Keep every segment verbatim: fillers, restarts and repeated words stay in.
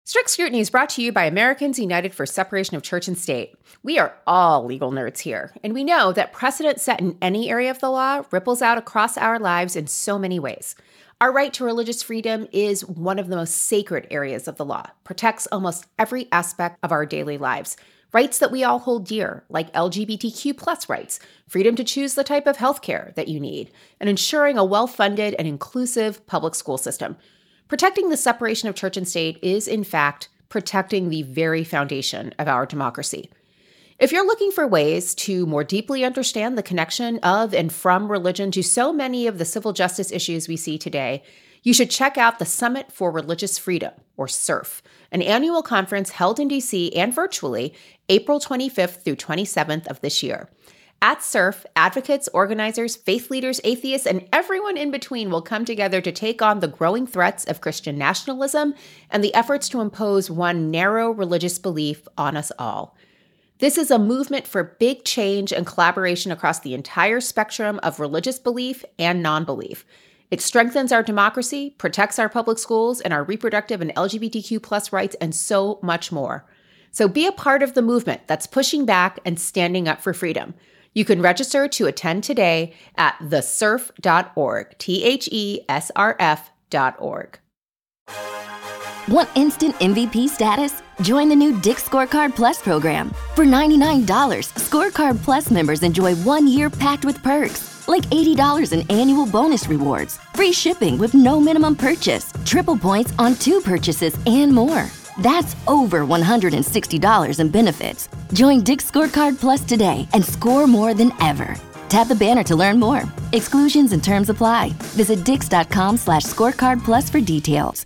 Strict Scrutiny is brought to you by Americans United for Separation of Church and State. We are all legal nerds here, and we know that precedent set in any area of the law ripples out across our lives in so many ways. Our right to religious freedom is one of the most sacred areas of the law, protects almost every aspect of our daily lives. Rights that we all hold dear, like L G B T Q plus rights, freedom to choose the type of healthcare that you need, and ensuring a well-funded and inclusive public school system. Protecting the separation of church and state is, in fact, protecting the very foundation of our democracy. If you're looking for ways to more deeply understand the connection of and from religion to so many of the civil justice issues we see today, you should check out the Summit for Religious Freedom, or SURF, an annual conference held in D C and virtually April twenty-fifth through twenty-seventh of this year. At SURF, advocates, organizers, faith leaders, atheists, and everyone in between will come together to take on the growing threats of Christian nationalism and the efforts to impose one narrow religious belief on us all. This is a movement for big change and collaboration across the entire spectrum of religious belief and non-belief. It strengthens our democracy, protects our public schools and our reproductive and L G B T Q plus rights, and so much more. So be a part of the movement that's pushing back and standing up for freedom. You can register to attend today at the surf dot org, T H E S R F dot org. Want instant M V P status? Join the new Dick's Scorecard Plus program. For ninety-nine dollars, Scorecard Plus members enjoy one year packed with perks, like eighty dollars in annual bonus rewards, free shipping with no minimum purchase, triple points on two purchases, and more. That's over one hundred sixty dollars in benefits. Join Dick's Scorecard Plus today and score more than ever. Tap the banner to learn more. Exclusions and terms apply. Visit dix.com slash scorecard plus for details.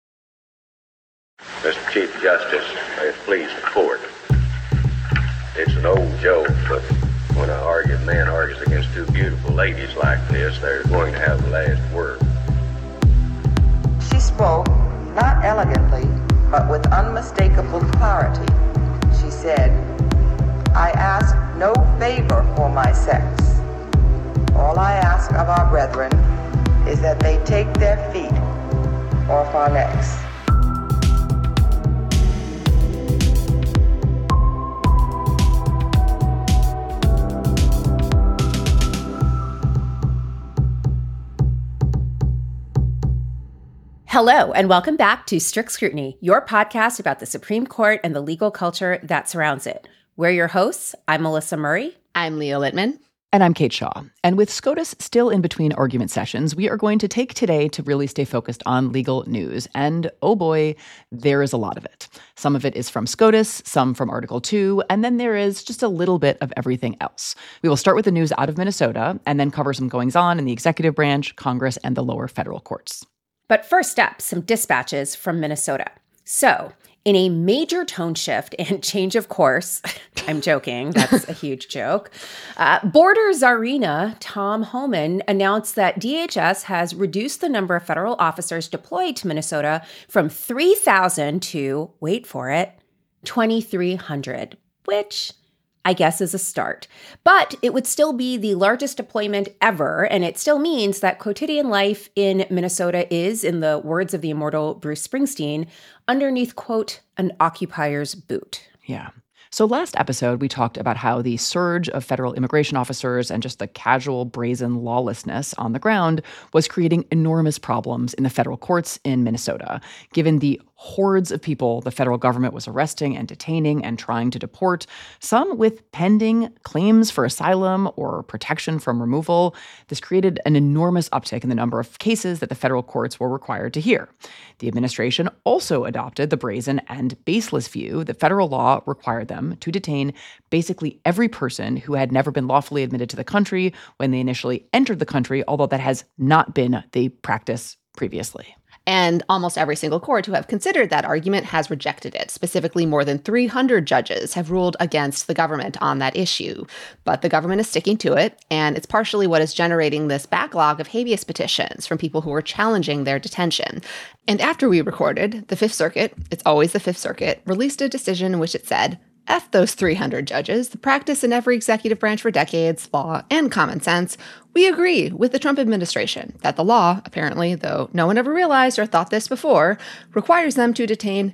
Mister Chief Justice, may it please the court. It's an old joke, but when an argued man argues against two beautiful ladies like this, they're going to have the last word. She spoke, not elegantly, but with unmistakable clarity. She said, I ask no favor for my sex. All I ask of our brethren is that they take their feet off our necks. Hello, and welcome back to Strict Scrutiny, your podcast about the Supreme Court and the legal culture that surrounds it. We're your hosts. I'm Melissa Murray. I'm Leah Littman. And I'm Kate Shaw. And with SCOTUS still in between argument sessions, we are going to take today to really stay focused on legal news. And oh boy, there is a lot of it. Some of it is from SCOTUS, some from Article two, and then there is just a little bit of everything else. We will start with the news out of Minnesota and then cover some goings-on in the executive branch, Congress, and the lower federal courts. But first up, some dispatches from Minnesota. So, in a major tone shift and change of course, I'm joking, that's a huge joke, uh, Border Czarina Tom Homan announced that D H S has reduced the number of federal officers deployed to Minnesota from three thousand to, wait for it, twenty-three hundred, which I guess is a start. But it would still be the largest deployment ever, and it still means that quotidian life in Minnesota is, in the words of the immortal Bruce Springsteen, underneath, quote, an occupier's boot. Yeah. So last episode, we talked about how the surge of federal immigration officers and just the casual, brazen lawlessness on the ground was creating enormous problems in the federal courts in Minnesota, given the hordes of people the federal government was arresting and detaining and trying to deport, some with pending claims for asylum or protection from removal. This created an enormous uptick in the number of cases that the federal courts were required to hear. The administration also adopted the brazen and baseless view that federal law required them to detain basically every person who had never been lawfully admitted to the country when they initially entered the country, although that has not been the practice previously. And almost every single court who have considered that argument has rejected it. Specifically, more than three hundred judges have ruled against the government on that issue. But the government is sticking to it, and it's partially what is generating this backlog of habeas petitions from people who are challenging their detention. And after we recorded, the Fifth Circuit, it's always the Fifth Circuit, released a decision in which it said, F those three hundred judges, the practice in every executive branch for decades, law, and common sense. We agree with the Trump administration that the law, apparently, though no one ever realized or thought this before, requires them to detain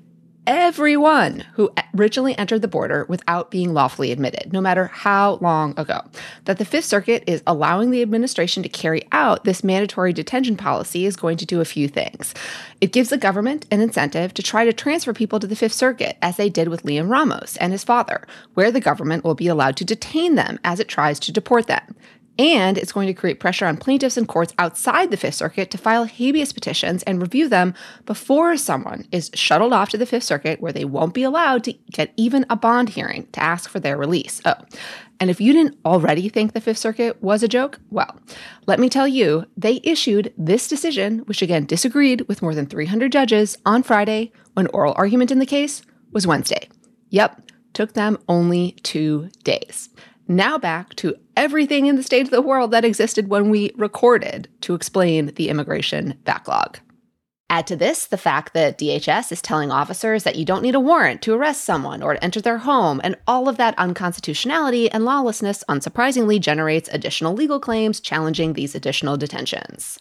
everyone who originally entered the border without being lawfully admitted, no matter how long ago. That the Fifth Circuit is allowing the administration to carry out this mandatory detention policy is going to do a few things. It gives the government an incentive to try to transfer people to the Fifth Circuit, as they did with Liam Ramos and his father, where the government will be allowed to detain them as it tries to deport them. And it's going to create pressure on plaintiffs and courts outside the Fifth Circuit to file habeas petitions and review them before someone is shuttled off to the Fifth Circuit, where they won't be allowed to get even a bond hearing to ask for their release. Oh, and if you didn't already think the Fifth Circuit was a joke, well, let me tell you, they issued this decision, which again disagreed with more than three hundred judges, on Friday, when oral argument in the case was Wednesday. Yep, took them only two days. Now back to everything in the state of the world that existed when we recorded to explain the immigration backlog. Add to this the fact that D H S is telling officers that you don't need a warrant to arrest someone or to enter their home, and all of that unconstitutionality and lawlessness unsurprisingly generates additional legal claims challenging these additional detentions.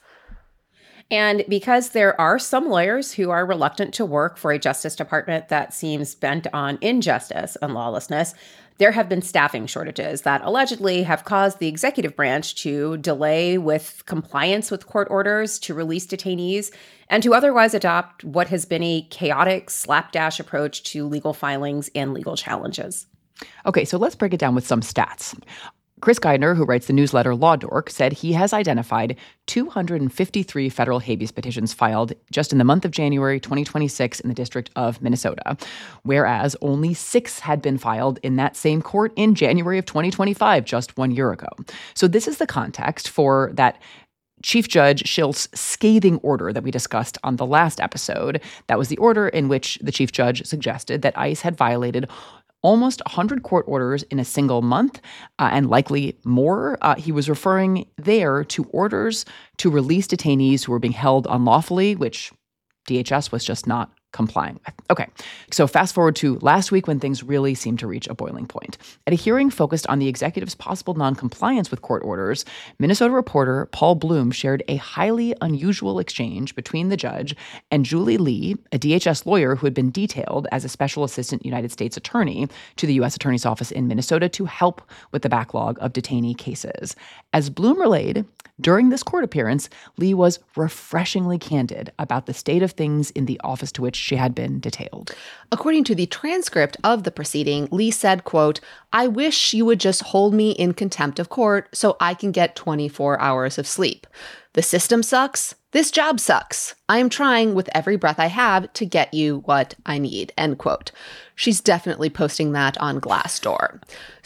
And because there are some lawyers who are reluctant to work for a Justice Department that seems bent on injustice and lawlessness, there have been staffing shortages that allegedly have caused the executive branch to delay with compliance with court orders to release detainees and to otherwise adopt what has been a chaotic slapdash approach to legal filings and legal challenges. Okay, so let's break it down with some stats. Chris Geidner, who writes the newsletter Law Dork, said he has identified two hundred fifty-three federal habeas petitions filed just in the month of January twenty twenty-six in the District of Minnesota, whereas only six had been filed in that same court in January of twenty twenty-five, just one year ago. So this is the context for that Chief Judge Schilt's scathing order that we discussed on the last episode. That was the order in which the Chief Judge suggested that ICE had violated almost one hundred court orders in a single month, uh, and likely more. Uh, he was referring there to orders to release detainees who were being held unlawfully, which D H S was just not complying with. Okay, so fast forward to last week when things really seemed to reach a boiling point. At a hearing focused on the executive's possible noncompliance with court orders, Minnesota reporter Paul Bloom shared a highly unusual exchange between the judge and Julie Lee, a D H S lawyer who had been detailed as a special assistant United States attorney to the U S Attorney's Office in Minnesota to help with the backlog of detainee cases. As Bloom relayed, during this court appearance, Lee was refreshingly candid about the state of things in the office to which she had been detailed. According to the transcript of the proceeding, Lee said, quote, "I wish you would just hold me in contempt of court so I can get twenty-four hours of sleep. The system sucks. This job sucks. I am trying with every breath I have to get you what I need," end quote. She's definitely posting that on Glassdoor.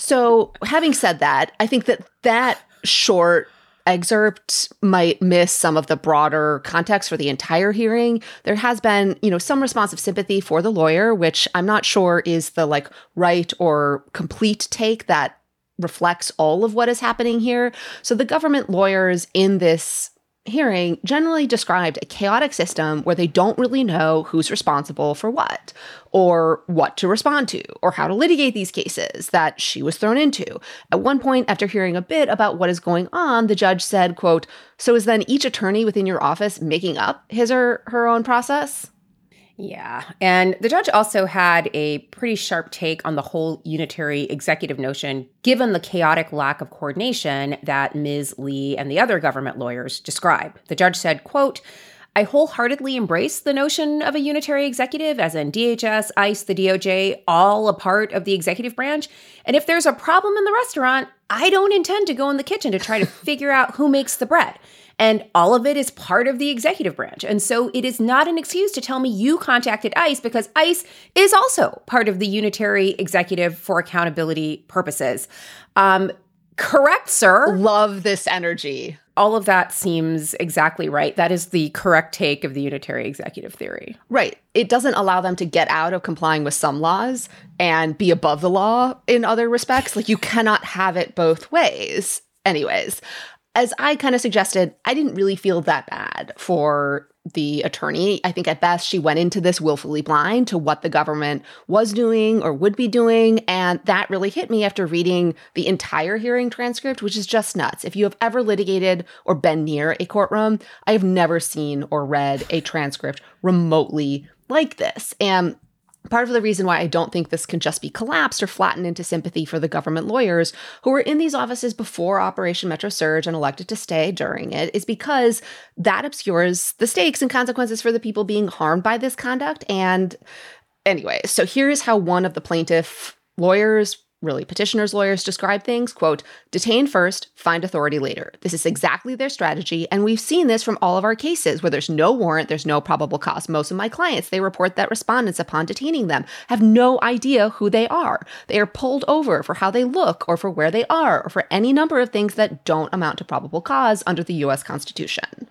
So having said that, I think that that short excerpt might miss some of the broader context for the entire hearing. There has been, you know, some responsive sympathy for the lawyer, which I'm not sure is the like right or complete take that reflects all of what is happening here. So the government lawyers in this hearing generally described a chaotic system where they don't really know who's responsible for what, or what to respond to, or how to litigate these cases that she was thrown into. At one point, after hearing a bit about what is going on, the judge said, quote, "So is then each attorney within your office making up his or her own process?" Yeah. And the judge also had a pretty sharp take on the whole unitary executive notion, given the chaotic lack of coordination that Miz Lee and the other government lawyers describe. The judge said, quote, "I wholeheartedly embrace the notion of a unitary executive, as in D H S, ICE, the D O J, all a part of the executive branch. And if there's a problem in the restaurant, I don't intend to go in the kitchen to try to figure out who makes the bread. And all of it is part of the executive branch. And so it is not an excuse to tell me you contacted ICE, because ICE is also part of the unitary executive for accountability purposes." Um, correct, sir. Love this energy. All of that seems exactly right. That is the correct take of the unitary executive theory. Right. It doesn't allow them to get out of complying with some laws and be above the law in other respects. Like, you cannot have it both ways. Anyways, as I kind of suggested, I didn't really feel that bad for the attorney. I think at best she went into this willfully blind to what the government was doing or would be doing. And that really hit me after reading the entire hearing transcript, which is just nuts. If you have ever litigated or been near a courtroom, I have never seen or read a transcript remotely like this. And Part of the reason why I don't think this can just be collapsed or flattened into sympathy for the government lawyers who were in these offices before Operation Metro Surge and elected to stay during it is because that obscures the stakes and consequences for the people being harmed by this conduct. And anyway, so here's how one of the plaintiff lawyers, really petitioners' lawyers, describe things, quote, detain first, find authority later. This is exactly their strategy, and we've seen this from all of our cases where there's no warrant, there's no probable cause. Most of my clients, they report that respondents, upon detaining them, have no idea who they are. They are pulled over for how they look or for where they are or for any number of things that don't amount to probable cause under the U S Constitution.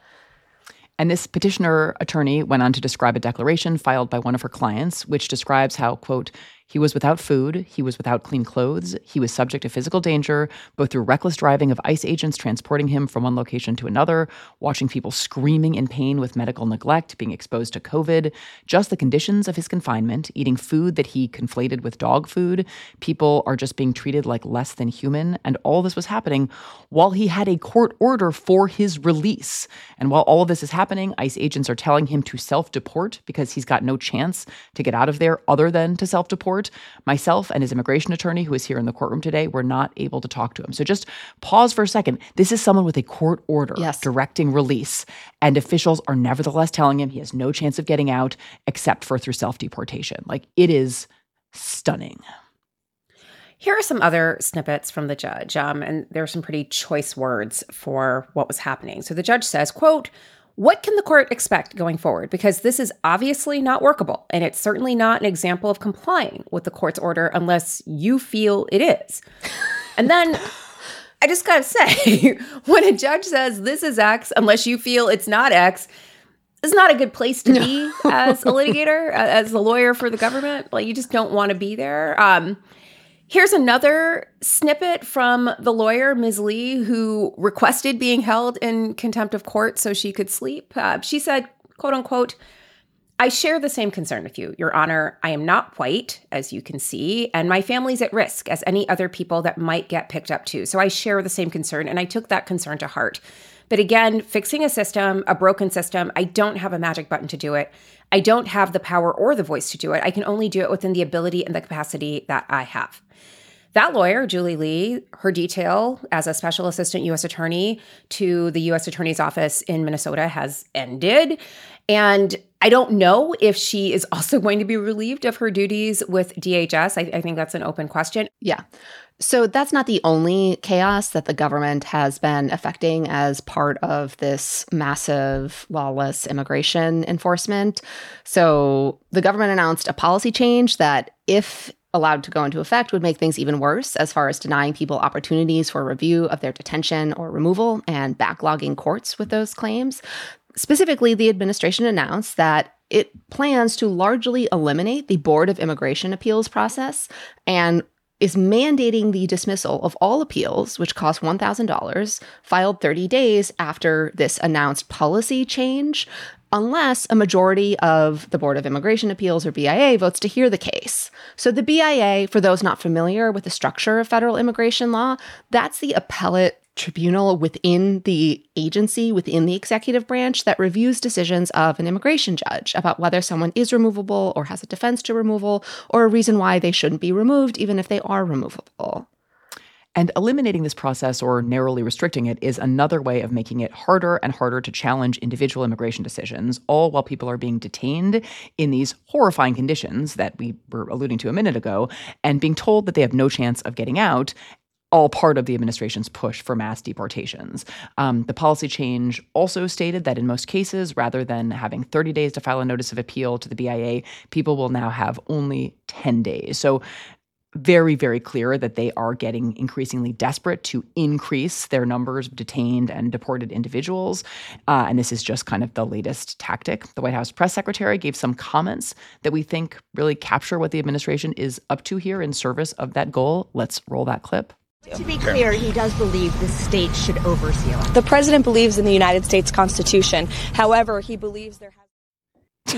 And this petitioner attorney went on to describe a declaration filed by one of her clients, which describes how, quote, he was without food, he was without clean clothes, he was subject to physical danger, both through reckless driving of ICE agents transporting him from one location to another, watching people screaming in pain with medical neglect, being exposed to COVID, just the conditions of his confinement, eating food that he conflated with dog food. People are just being treated like less than human. And all this was happening while he had a court order for his release. And while all of this is happening, ICE agents are telling him to self-deport because he's got no chance to get out of there other than to self-deport. Myself and his immigration attorney, who is here in the courtroom today, were not able to talk to him. So just pause for a second. This is someone with a court order yes. directing release, and officials are nevertheless telling him he has no chance of getting out except for through self-deportation. Like, it is stunning. Here are some other snippets from the judge, um, and there are some pretty choice words for what was happening. So the judge says, quote, what can the court expect going forward? Because this is obviously not workable, and it's certainly not an example of complying with the court's order unless you feel it is. And then I just gotta say, when a judge says this is X, unless you feel it's not X, it's not a good place to be as a litigator, as a lawyer for the government. Like, you just don't want to be there. Um, Here's another snippet from the lawyer, Miz Lee, who requested being held in contempt of court so she could sleep. Uh, she said, quote unquote, I share the same concern with you, Your Honor. I am not white, as you can see, and my family's at risk as any other people that might get picked up too. So I share the same concern, and I took that concern to heart. But again, fixing a system, a broken system, I don't have a magic button to do it. I don't have the power or the voice to do it. I can only do it within the ability and the capacity that I have. That lawyer, Julie Lee, her detail as a special assistant U S attorney to the U S Attorney's Office in Minnesota has ended. And I don't know if she is also going to be relieved of her duties with D H S. I, I think that's an open question. Yeah. So that's not the only chaos that the government has been affecting as part of this massive lawless immigration enforcement. So the government announced a policy change that, if allowed to go into effect, would make things even worse as far as denying people opportunities for review of their detention or removal and backlogging courts with those claims. Specifically, the administration announced that it plans to largely eliminate the Board of Immigration Appeals process and is mandating the dismissal of all appeals, which cost one thousand dollars, filed thirty days after this announced policy change, unless a majority of the Board of Immigration Appeals, or B I A, votes to hear the case. So the B I A, for those not familiar with the structure of federal immigration law, that's the appellate tribunal within the agency, within the executive branch, that reviews decisions of an immigration judge about whether someone is removable or has a defense to removal or a reason why they shouldn't be removed, even if they are removable. And eliminating this process or narrowly restricting it is another way of making it harder and harder to challenge individual immigration decisions, all while people are being detained in these horrifying conditions that we were alluding to a minute ago and being told that they have no chance of getting out, all part of the administration's push for mass deportations. Um, the policy change also stated that in most cases, rather than having thirty days to file a notice of appeal to the B I A, people will now have only ten days. So very, very clear that they are getting increasingly desperate to increase their numbers of detained and deported individuals. Uh, and this is just kind of the latest tactic. The White House press secretary gave some comments that we think really capture what the administration is up to here in service of that goal. Let's roll that clip. To be clear, he does believe the state should oversee elections. The president believes in the United States Constitution. However, he believes there has...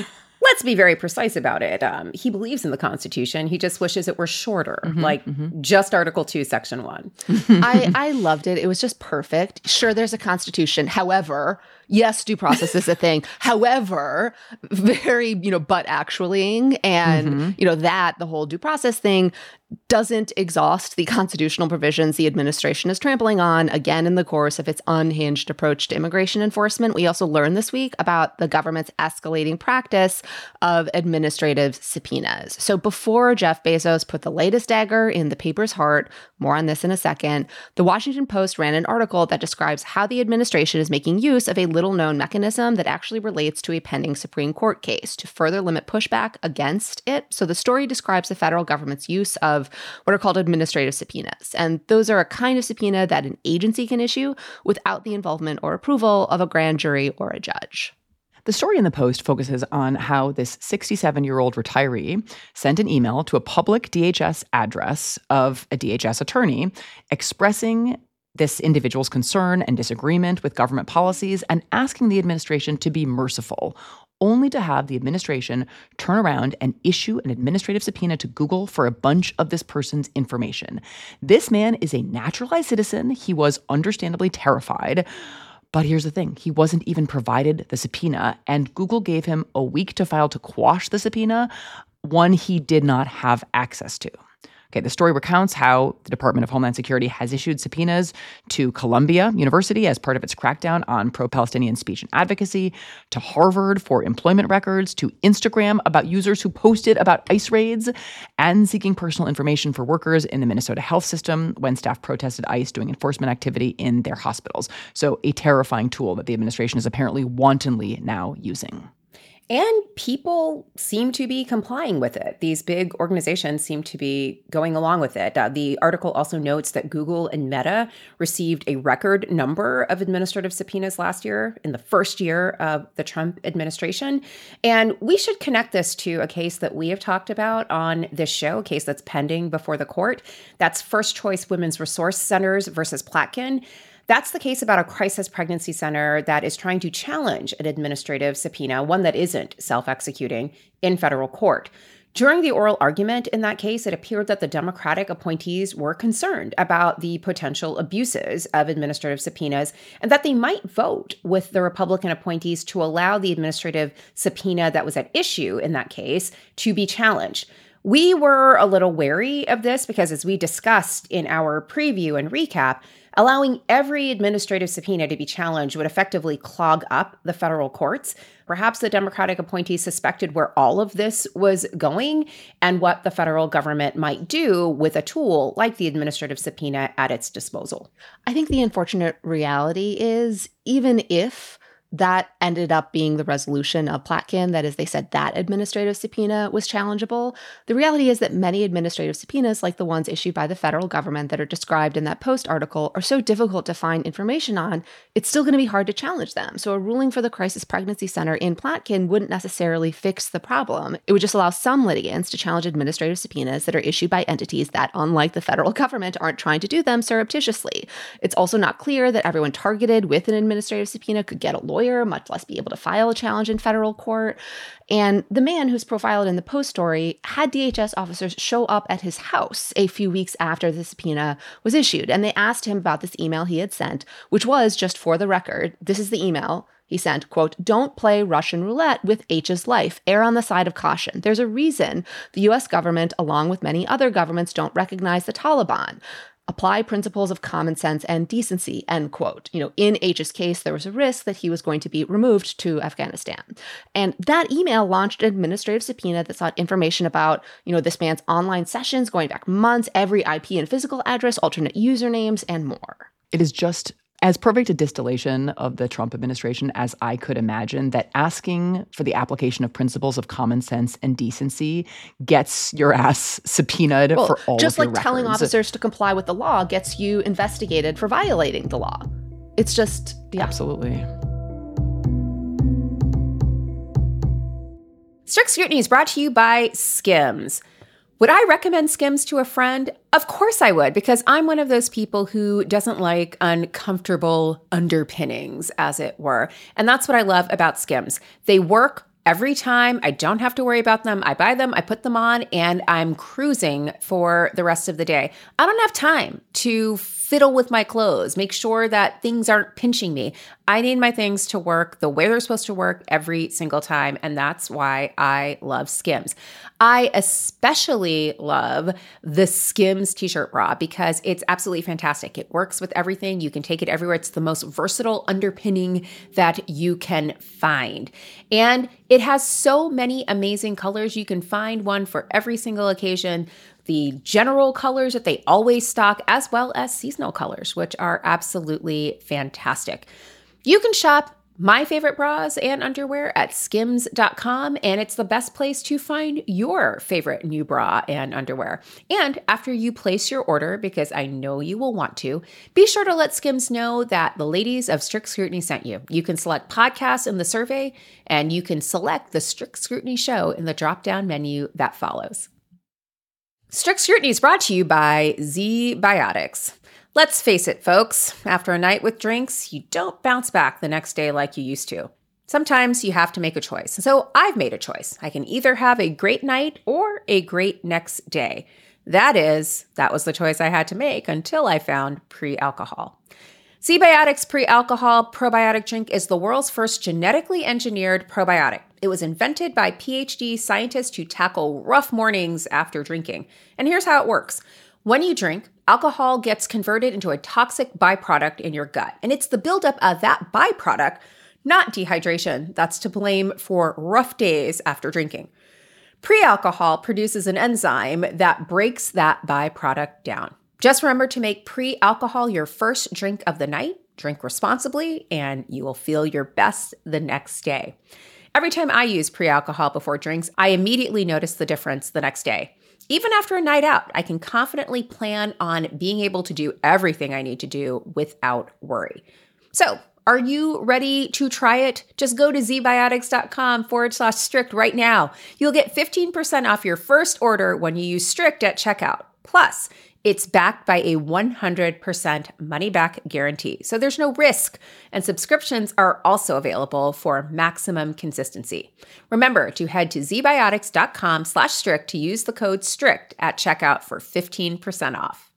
let's be very precise about it. Um, he believes in the Constitution. He just wishes it were shorter, mm-hmm, like mm-hmm. just Article two, Section one. I, I loved it. It was just perfect. Sure, there's a Constitution. However, yes, due process is a thing. However, very, you know, but actuallying and, mm-hmm. you know, that the whole due process thing doesn't exhaust the constitutional provisions the administration is trampling on, again, in the course of its unhinged approach to immigration enforcement. We also learned this week about the government's escalating practice of administrative subpoenas. So before Jeff Bezos put the latest dagger in the paper's heart, more on this in a second, the Washington Post ran an article that describes how the administration is making use of a little-known mechanism that actually relates to a pending Supreme Court case to further limit pushback against it. So the story describes the federal government's use of what are called administrative subpoenas. And those are a kind of subpoena that an agency can issue without the involvement or approval of a grand jury or a judge. The story in the Post focuses on how this sixty-seven-year-old retiree sent an email to a public D H S address of a D H S attorney expressing this individual's concern and disagreement with government policies and asking the administration to be merciful, only to have the administration turn around and issue an administrative subpoena to Google for a bunch of this person's information. This man is a naturalized citizen. He was understandably terrified. But here's the thing. He wasn't even provided the subpoena, and Google gave him a week to file to quash the subpoena, one he did not have access to. Okay, the story recounts how the Department of Homeland Security has issued subpoenas to Columbia University as part of its crackdown on pro-Palestinian speech and advocacy, to Harvard for employment records, to Instagram about users who posted about ICE raids, and seeking personal information for workers in the Minnesota health system when staff protested ICE doing enforcement activity in their hospitals. So a terrifying tool that the administration is apparently wantonly now using. And people seem to be complying with it. These big organizations seem to be going along with it. Uh, the article also notes that Google and Meta received a record number of administrative subpoenas last year in the first year of the Trump administration. And we should connect this to a case that we have talked about on this show, a case that's pending before the court. That's First Choice Women's Resource Centers versus Platkin. That's the case about a crisis pregnancy center that is trying to challenge an administrative subpoena, one that isn't self-executing, in federal court. During the oral argument in that case, it appeared that the Democratic appointees were concerned about the potential abuses of administrative subpoenas and that they might vote with the Republican appointees to allow the administrative subpoena that was at issue in that case to be challenged. We were a little wary of this because, as we discussed in our preview and recap, allowing every administrative subpoena to be challenged would effectively clog up the federal courts. Perhaps the Democratic appointees suspected where all of this was going and what the federal government might do with a tool like the administrative subpoena at its disposal. I think the unfortunate reality is, even if that ended up being the resolution of Platkin, that is, they said that administrative subpoena was challengeable. The reality is that many administrative subpoenas, like the ones issued by the federal government that are described in that Post article, are so difficult to find information on, it's still going to be hard to challenge them. So a ruling for the Crisis Pregnancy Center in Platkin wouldn't necessarily fix the problem. It would just allow some litigants to challenge administrative subpoenas that are issued by entities that, unlike the federal government, aren't trying to do them surreptitiously. It's also not clear that everyone targeted with an administrative subpoena could get a lawyer, much less be able to file a challenge in federal court. And the man who's profiled in the Post story had D H S officers show up at his house a few weeks after the subpoena was issued. And they asked him about this email he had sent, which was, just for the record, this is the email he sent, quote, "Don't play Russian roulette with H's life. Err on the side of caution. There's a reason the U S government, along with many other governments, don't recognize the Taliban. Apply principles of common sense and decency," end quote. You know, in H's case, there was a risk that he was going to be removed to Afghanistan. And that email launched an administrative subpoena that sought information about, you know, this man's online sessions going back months, every I P and physical address, alternate usernames, and more. It is just as perfect a distillation of the Trump administration as I could imagine, that asking for the application of principles of common sense and decency gets your ass subpoenaed well, for all just of your like telling records. officers to comply with the law gets you investigated for violating the law. It's just, yeah. Absolutely. Strict Scrutiny is brought to you by Skims. Would I recommend Skims to a friend? Of course I would, because I'm one of those people who doesn't like uncomfortable underpinnings, as it were. And that's what I love about Skims. They work every time. I don't have to worry about them. I buy them, I put them on, and I'm cruising for the rest of the day. I don't have time to fiddle with my clothes, make sure that things aren't pinching me. I need my things to work the way they're supposed to work every single time, and that's why I love Skims. I especially love the Skims t-shirt bra because it's absolutely fantastic. It works with everything. You can take it everywhere. It's the most versatile underpinning that you can find. And it has so many amazing colors. You can find one for every single occasion. The general colors that they always stock, as well as seasonal colors, which are absolutely fantastic. You can shop my favorite bras and underwear at skims dot com, and it's the best place to find your favorite new bra and underwear. And after you place your order, because I know you will want to, be sure to let Skims know that the ladies of Strict Scrutiny sent you. You can select podcasts in the survey, and you can select the Strict Scrutiny show in the drop-down menu that follows. Strict Scrutiny is brought to you by ZBiotics. Let's face it, folks, after a night with drinks, you don't bounce back the next day like you used to. Sometimes you have to make a choice. So I've made a choice. I can either have a great night or a great next day. That is, that was the choice I had to make until I found pre-alcohol. ZBiotics Pre-Alcohol Probiotic Drink is the world's first genetically engineered probiotic. It was invented by PhD scientists to tackle rough mornings after drinking. And here's how it works. When you drink, alcohol gets converted into a toxic byproduct in your gut. And it's the buildup of that byproduct, not dehydration, that's to blame for rough days after drinking. Pre-alcohol produces an enzyme that breaks that byproduct down. Just remember to make pre-alcohol your first drink of the night, drink responsibly, and you will feel your best the next day. Every time I use pre-alcohol before drinks, I immediately notice the difference the next day. Even after a night out, I can confidently plan on being able to do everything I need to do without worry. So, are you ready to try it? Just go to zbiotics.com forward slash strict right now. You'll get fifteen percent off your first order when you use strict at checkout. Plus, it's backed by a one hundred percent money-back guarantee, so there's no risk, and subscriptions are also available for maximum consistency. Remember to head to zbiotics.com slash strict to use the code STRICT at checkout for fifteen percent off.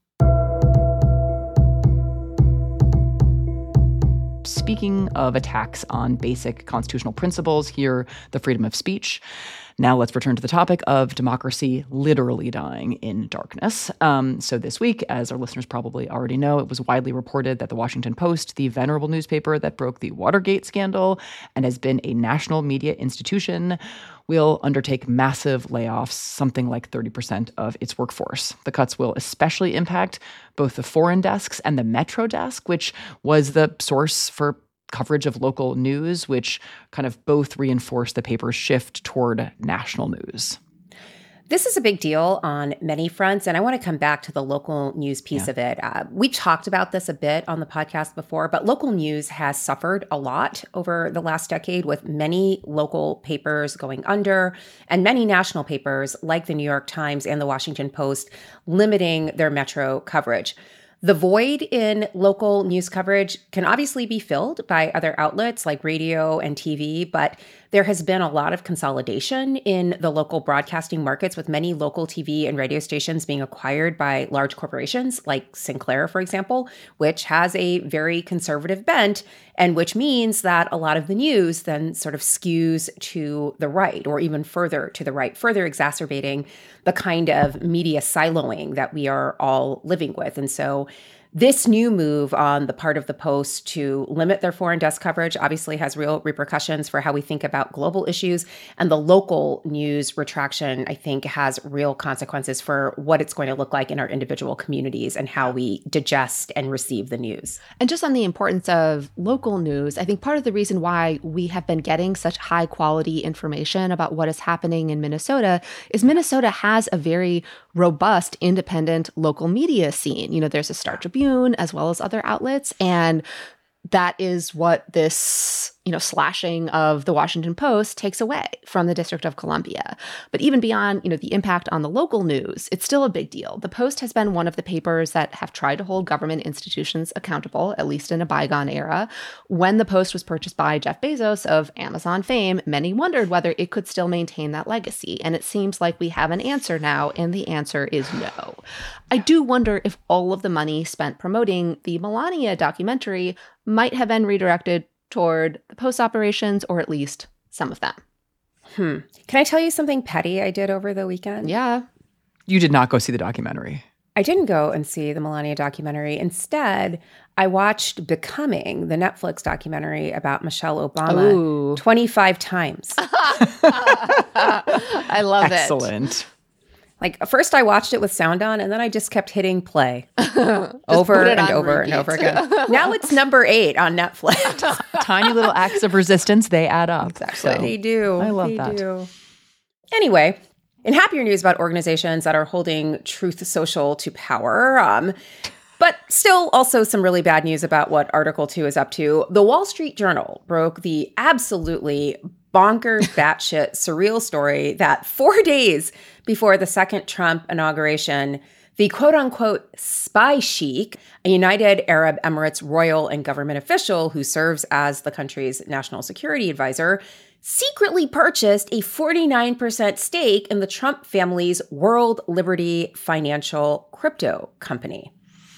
Speaking of attacks on basic constitutional principles, here, the freedom of speech. Now let's return to the topic of democracy literally dying in darkness. Um, so this week, as our listeners probably already know, it was widely reported that the Washington Post, the venerable newspaper that broke the Watergate scandal and has been a national media institution, will undertake massive layoffs, something like thirty percent of its workforce. The cuts will especially impact both the foreign desks and the Metro desk, which was the source for coverage of local news, which kind of both reinforce the paper's shift toward national news. This is a big deal on many fronts, and I want to come back to the local news piece yeah. of it. Uh, we talked about this a bit on the podcast before, but local news has suffered a lot over the last decade, with many local papers going under and many national papers like the New York Times and the Washington Post limiting their metro coverage. The void in local news coverage can obviously be filled by other outlets like radio and T V, but there has been a lot of consolidation in the local broadcasting markets, with many local T V and radio stations being acquired by large corporations like Sinclair, for example, which has a very conservative bent, and which means that a lot of the news then sort of skews to the right, or even further to the right, further exacerbating the kind of media siloing that we are all living with. And so this new move on the part of the Post to limit their foreign desk coverage obviously has real repercussions for how we think about global issues. And the local news retraction, I think, has real consequences for what it's going to look like in our individual communities and how we digest and receive the news. And just on the importance of local news, I think part of the reason why we have been getting such high quality information about what is happening in Minnesota is Minnesota has a very robust, independent local media scene. You know, there's a Star Tribune as well as other outlets. And that is what this, you you know, slashing of the Washington Post takes away from the District of Columbia. But even beyond, you know, the impact on the local news, it's still a big deal. The Post has been one of the papers that have tried to hold government institutions accountable, at least in a bygone era. When the Post was purchased by Jeff Bezos of Amazon fame, many wondered whether it could still maintain that legacy. And it seems like we have an answer now, and the answer is no. I do wonder if all of the money spent promoting the Melania documentary might have been redirected toward the Post operations, or at least some of them. Hmm. Can I tell you something petty I did over the weekend? Yeah. You did not go see the documentary. I didn't go and see the Melania documentary. Instead, I watched Becoming, the Netflix documentary about Michelle Obama, Ooh. twenty-five times. I love it. Excellent. Like, first I watched it with sound on, and then I just kept hitting play over and over repeat. and over again. Now it's number eight on Netflix. Tiny little acts of resistance, they add up. Exactly. So, They do. I love they that. Do. Anyway, in happier news about organizations that are holding Truth Social to power, um, but still also some really bad news about what Article two is up to. The Wall Street Journal broke the absolutely bonkers, batshit, surreal story that four days before the second Trump inauguration, the quote-unquote spy sheik, a United Arab Emirates royal and government official who serves as the country's national security advisor, secretly purchased a forty-nine percent stake in the Trump family's World Liberty Financial crypto company.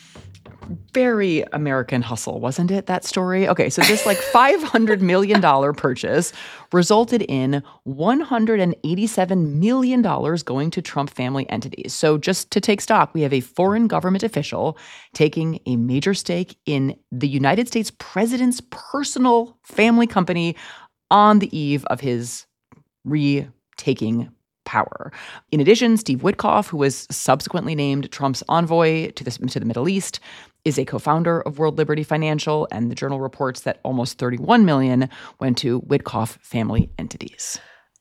Very American hustle, wasn't it, that story? Okay, so this like five hundred million dollars purchase resulted in one hundred eighty-seven million dollars going to Trump family entities. So just to take stock, we have a foreign government official taking a major stake in the United States president's personal family company on the eve of his retaking power. In addition, Steve Witkoff, who was subsequently named Trump's envoy to the, to the Middle East, is a co-founder of World Liberty Financial, and the Journal reports that almost thirty-one million dollars went to Witkoff family entities.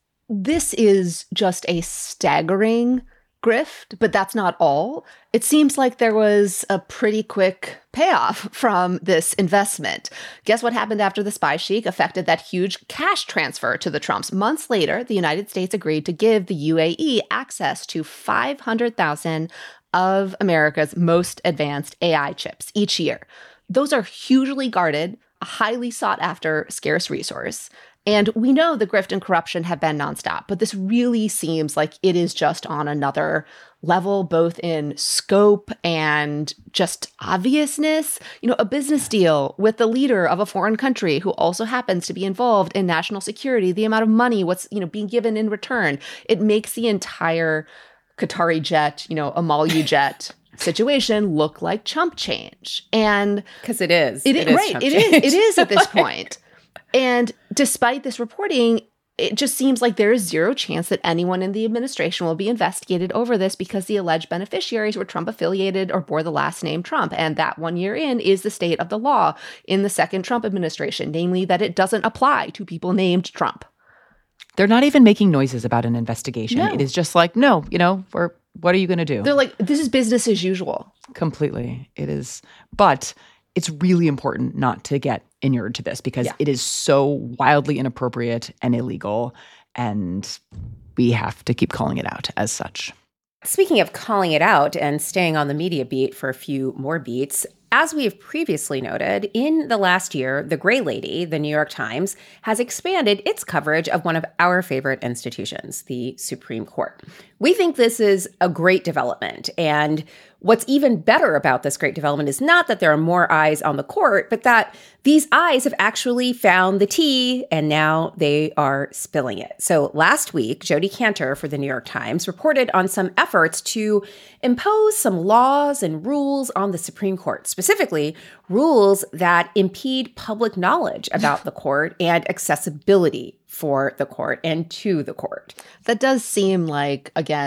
This is just a staggering grift, but that's not all. It seems like there was a pretty quick payoff from this investment. Guess what happened after the spy sheik affected that huge cash transfer to the Trumps? Months later, the United States agreed to give the U A E access to five hundred thousand of America's most advanced A I chips each year. Those are hugely guarded, a highly sought after, scarce resource. And we know the grift and corruption have been nonstop, but this really seems like it is just on another level, both in scope and just obviousness. You know, a business deal with the leader of a foreign country who also happens to be involved in national security, the amount of money, what's, you know, being given in return. It makes the entire Qatari jet, you know, Amalu jet situation look like chump change. And because it is. It, it is, is right. chump It change. is. It is at this point. And despite this reporting, it just seems like there is zero chance that anyone in the administration will be investigated over this because the alleged beneficiaries were Trump affiliated or bore the last name Trump. And that one year in is the state of the law in the second Trump administration, namely that it doesn't apply to people named Trump. They're not even making noises about an investigation. No. It is just like, no, you know, or what are you going to do? They're like, this is business as usual. Completely. It is. But it's really important not to get inured to this because Yeah. it is so wildly inappropriate and illegal, and we have to keep calling it out as such. Speaking of calling it out and staying on the media beat for a few more beats, as we have previously noted, in the last year, the Gray Lady, the New York Times, has expanded its coverage of one of our favorite institutions, the Supreme Court. We think this is a great development, and what's even better about this great development is not that there are more eyes on the court, but that these eyes have actually found the tea, and now they are spilling it. So last week, Jodi Kantor for the New York Times reported on some efforts to impose some laws and rules on the Supreme Court, specifically rules that impede public knowledge about the court and accessibility for the court and to the court. That does seem like, again,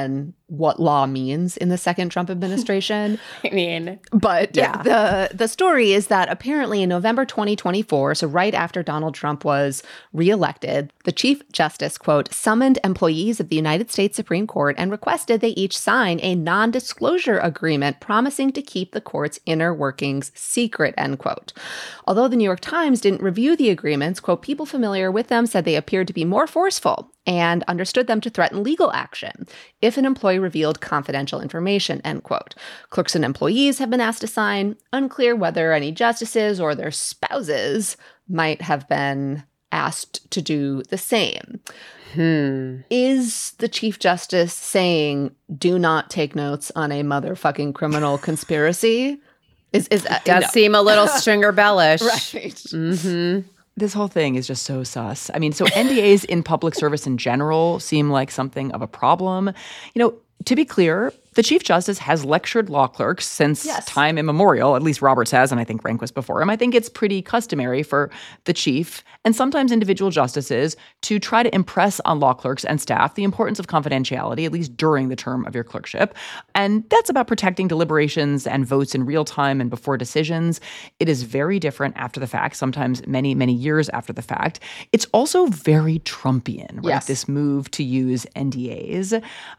what law means in the second Trump administration. I mean, but yeah. the the story is that apparently in November twenty twenty-four, so right after Donald Trump was reelected, the Chief Justice, quote, summoned employees of the United States Supreme Court and requested they each sign a non-disclosure agreement promising to keep the court's inner workings secret, end quote. Although the New York Times didn't review the agreements, quote, people familiar with them said they appeared to be more forceful and understood them to threaten legal action if an employee revealed confidential information, end quote. Clerks and employees have been asked to sign. Unclear whether any justices or their spouses might have been asked to do the same. Hmm. Is the Chief Justice saying, do not take notes on a motherfucking criminal conspiracy? Is, is uh, Does no. seem a little Stringer Bellish. Right. Mm-hmm. This whole thing is just so sus. I mean, so N D As in public service in general seem like something of a problem. You know, to be clear, the Chief Justice has lectured law clerks since yes. time immemorial. At least Roberts has, and I think Rehnquist before him. I think it's pretty customary for the chief and sometimes individual justices to try to impress on law clerks and staff the importance of confidentiality, at least during the term of your clerkship. And that's about protecting deliberations and votes in real time and before decisions. It is very different after the fact, sometimes many, many years after the fact. It's also very Trumpian, right? Yes. This move to use N D As.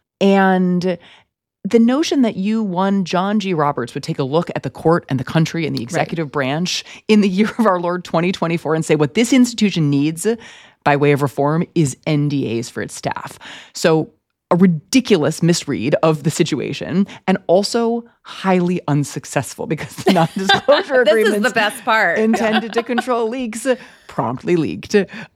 And the notion that you, one John G. Roberts, would take a look at the court and the country and the executive right. branch in the year of our Lord twenty twenty-four and say what this institution needs by way of reform is N D As for its staff. So a ridiculous misread of the situation and also highly unsuccessful because the non-disclosure this agreements is the best part. intended to control leaks promptly leaked.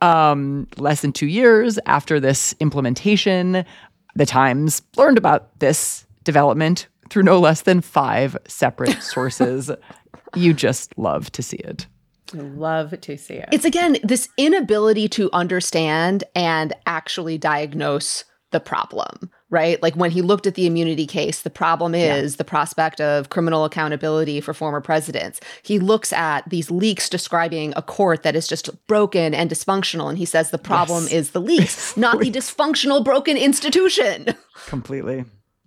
Um, less than two years after this implementation, the Times learned about this development through no less than five separate sources. You just love to see it. Love to see it. It's, again, this inability to understand and actually diagnose the problem, right? Like when he looked at the immunity case, the problem is yeah. the prospect of criminal accountability for former presidents. He looks at these leaks describing a court that is just broken and dysfunctional, and he says the problem yes. is the leaks, not the dysfunctional, broken institution. Completely.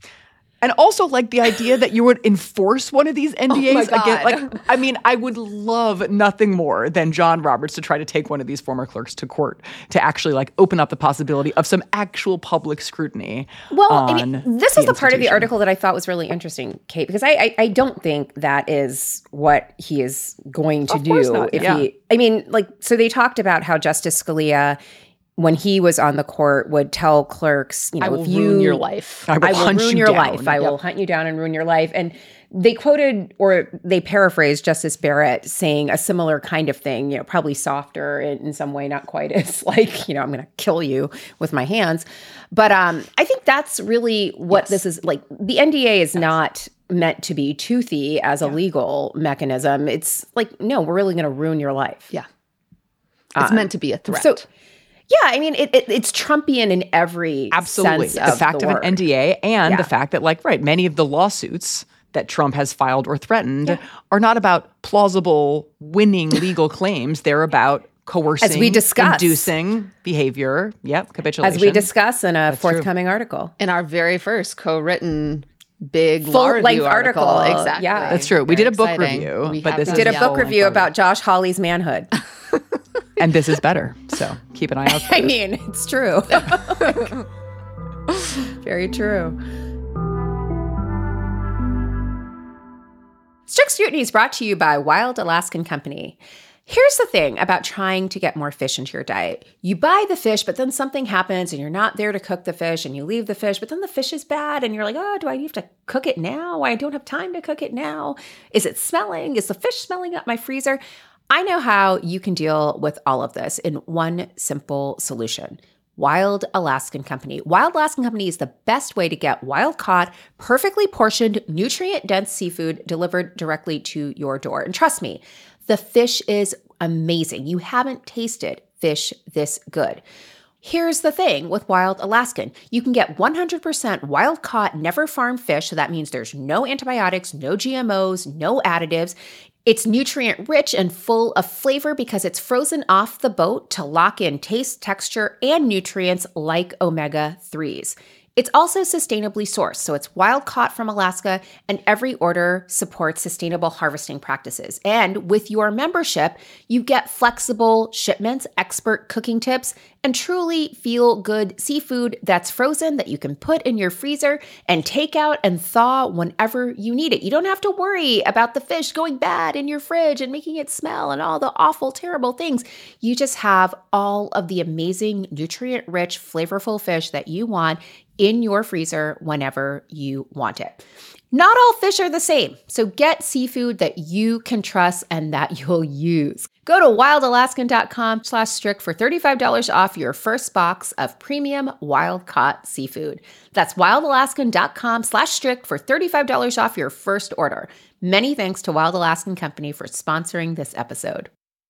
And also, like, the idea that you would enforce one of these N D As oh again. Like, I mean, I would love nothing more than John Roberts to try to take one of these former clerks to court to actually, like, open up the possibility of some actual public scrutiny. Well, on I mean, this the is the part of the institution. article that I thought was really interesting, Kate, because I, I, I don't think that is what he is going to of do. Course not. If yeah. he, I mean, like, so they talked about how Justice Scalia, when he was on the court, would tell clerks, you know, I will if you ruin your life. I will, I will hunt ruin you your down. life. I yep. will hunt you down and ruin your life. And they quoted or they paraphrased Justice Barrett saying a similar kind of thing, you know, probably softer in, in some way, not quite as like, you know, I'm going to kill you with my hands. But um, I think that's really what yes. this is like. The N D A is yes. not meant to be toothy as a yeah. legal mechanism. It's like, no, we're really going to ruin your life. Yeah. It's um, meant to be a threat. So, yeah, I mean, it, it, it's Trumpian in every Absolutely. sense The of fact the of an word. N D A and Yeah. the fact that, like, right, many of the lawsuits that Trump has filed or threatened Yeah. are not about plausible winning legal claims. They're about coercing, As we discussed. inducing behavior. Yep, capitulation. As we discuss in a That's forthcoming article. In our very first co-written big Full law review length article. article. Exactly. Yeah. That's true. We Very did a book exciting. review, We but have this to We did a is yell. book review about Josh Hawley's manhood. And this is better. So keep an eye out for I it. mean, it's true. Very true. Strict Scrutiny is brought to you by Wild Alaskan Company. Here's the thing about trying to get more fish into your diet. You buy the fish, but then something happens and you're not there to cook the fish and you leave the fish, but then the fish is bad and you're like, oh, do I have to cook it now? I don't have time to cook it now. Is it smelling? Is the fish smelling up my freezer? I know how you can deal with all of this in one simple solution. Wild Alaskan Company. Wild Alaskan Company is the best way to get wild-caught, perfectly portioned, nutrient-dense seafood delivered directly to your door. And trust me, the fish is amazing. You haven't tasted fish this good. Here's the thing with Wild Alaskan. You can get one hundred percent wild-caught, never-farmed fish, so that means there's no antibiotics, no G M Os, no additives. It's nutrient-rich and full of flavor because it's frozen off the boat to lock in taste, texture, and nutrients like omega threes. It's also sustainably sourced, so it's wild caught from Alaska, and every order supports sustainable harvesting practices. And with your membership, you get flexible shipments, expert cooking tips, and truly feel-good seafood that's frozen that you can put in your freezer and take out and thaw whenever you need it. You don't have to worry about the fish going bad in your fridge and making it smell and all the awful, terrible things. You just have all of the amazing, nutrient-rich, flavorful fish that you want in your freezer whenever you want it. Not all fish are the same, so get seafood that you can trust and that you'll use. Go to wildalaskan.com slash strict for thirty-five dollars off your first box of premium wild-caught seafood. That's wildalaskan.com slash strict for thirty-five dollars off your first order. Many thanks to Wild Alaskan Company for sponsoring this episode.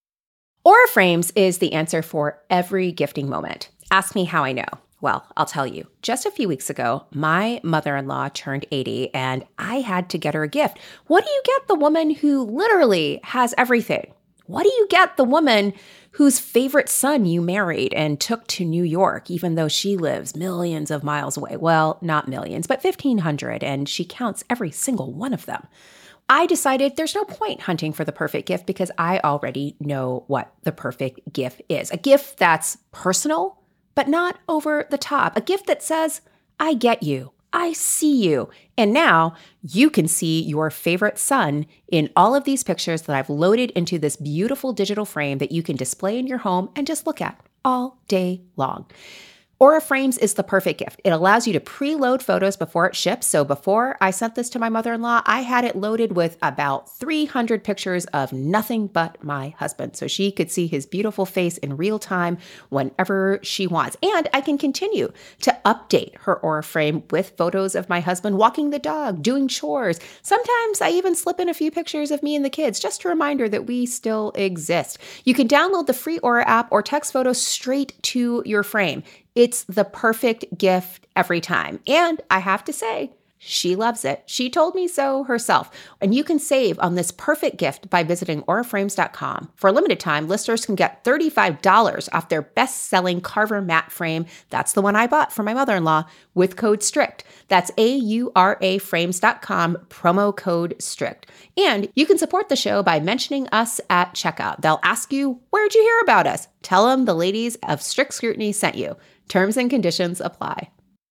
Aura Frames is the answer for every gifting moment. Ask me how I know. Well, I'll tell you. Just a few weeks ago, my mother-in-law turned eighty, and I had to get her a gift. What do you get the woman who literally has everything? What do you get the woman whose favorite son you married and took to New York, even though she lives millions of miles away? Well, not millions, but fifteen hundred, and she counts every single one of them. I decided there's no point hunting for the perfect gift because I already know what the perfect gift is. A gift that's personal, but not over the top. A gift that says, I get you. I see you. And now you can see your favorite son in all of these pictures that I've loaded into this beautiful digital frame that you can display in your home and just look at all day long. Aura Frames is the perfect gift. It allows you to preload photos before it ships. So before I sent this to my mother-in-law, I had it loaded with about three hundred pictures of nothing but my husband. So she could see his beautiful face in real time whenever she wants. And I can continue to update her Aura Frame with photos of my husband walking the dog, doing chores. Sometimes I even slip in a few pictures of me and the kids, just a reminder that we still exist. You can download the free Aura app or text photos straight to your frame. It's the perfect gift every time. And I have to say, she loves it. She told me so herself. And you can save on this perfect gift by visiting aura frames dot com. For a limited time, listeners can get thirty-five dollars off their best-selling Carver matte frame. That's the one I bought for my mother-in-law with code STRICT. That's A U R A frames dot com, promo code STRICT. And you can support the show by mentioning us at checkout. They'll ask you, where'd you hear about us? Tell them the ladies of Strict Scrutiny sent you. Terms and conditions apply.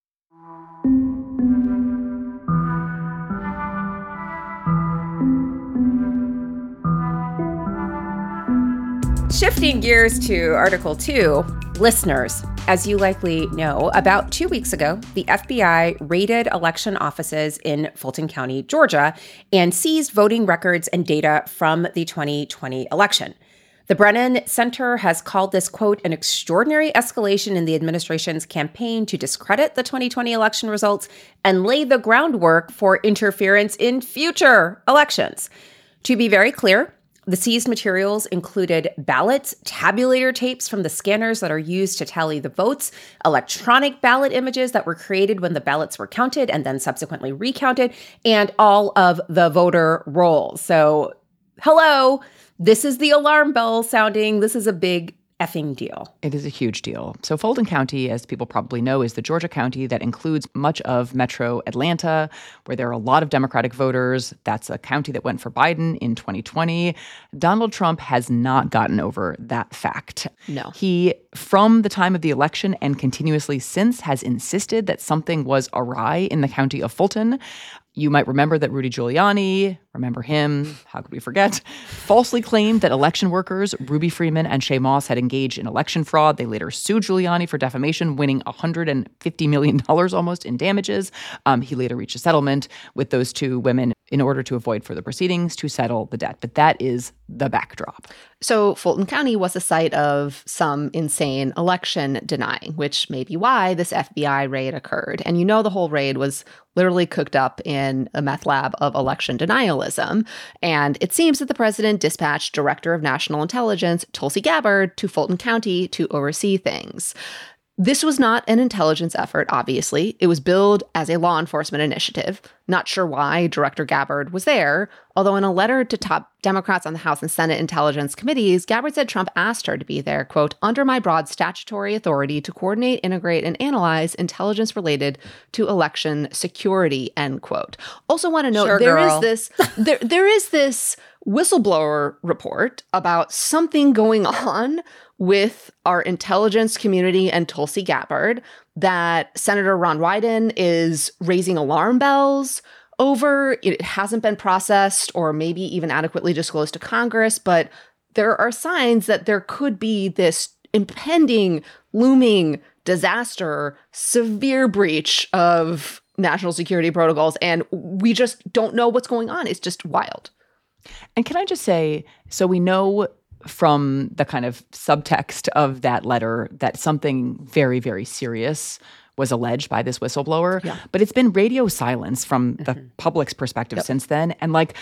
Shifting gears to Article two, listeners, as you likely know, about two weeks ago, the F B I raided election offices in Fulton County, Georgia, and seized voting records and data from the twenty twenty election. The Brennan Center has called this, quote, an extraordinary escalation in the administration's campaign to discredit the twenty twenty election results and lay the groundwork for interference in future elections. To be very clear, the seized materials included ballots, tabulator tapes from the scanners that are used to tally the votes, electronic ballot images that were created when the ballots were counted and then subsequently recounted, and all of the voter rolls. So, hello. This is the alarm bell sounding. This is a big effing deal. It is a huge deal. So Fulton County, as people probably know, is the Georgia county that includes much of metro Atlanta, where there are a lot of Democratic voters. That's a county that went for Biden in twenty twenty. Donald Trump has not gotten over that fact. No. He, from the time of the election and continuously since, has insisted that something was awry in the county of Fulton. You might remember that Rudy Giuliani, remember him, how could we forget, falsely claimed that election workers, Ruby Freeman and Shay Moss, had engaged in election fraud. They later sued Giuliani for defamation, winning one hundred fifty million dollars almost in damages. Um, he later reached a settlement with those two women in order to avoid further proceedings to settle the debt. But that is the backdrop. So Fulton County was the site of some insane election denying, which may be why this F B I raid occurred. And you know the whole raid was literally cooked up in a meth lab of election denialism. And it seems that the president dispatched Director of National Intelligence Tulsi Gabbard to Fulton County to oversee things. This was not an intelligence effort, obviously. It was billed as a law enforcement initiative. Not sure why Director Gabbard was there, although in a letter to top Democrats on the House and Senate Intelligence Committees, Gabbard said Trump asked her to be there, quote, under my broad statutory authority to coordinate, integrate, and analyze intelligence related to election security, end quote. Also want to note, sure, there girl. is this, there, there is this whistleblower report about something going on with our intelligence community and Tulsi Gabbard that Senator Ron Wyden is raising alarm bells over. It hasn't been processed or maybe even adequately disclosed to Congress, but there are signs that there could be this impending, looming disaster, severe breach of national security protocols, and we just don't know what's going on. It's just wild. And can I just say, so we know from the kind of subtext of that letter that something very, very serious was alleged by this whistleblower. Yeah. But it's been radio silence from the Mm-hmm. public's perspective Yep. since then. And like,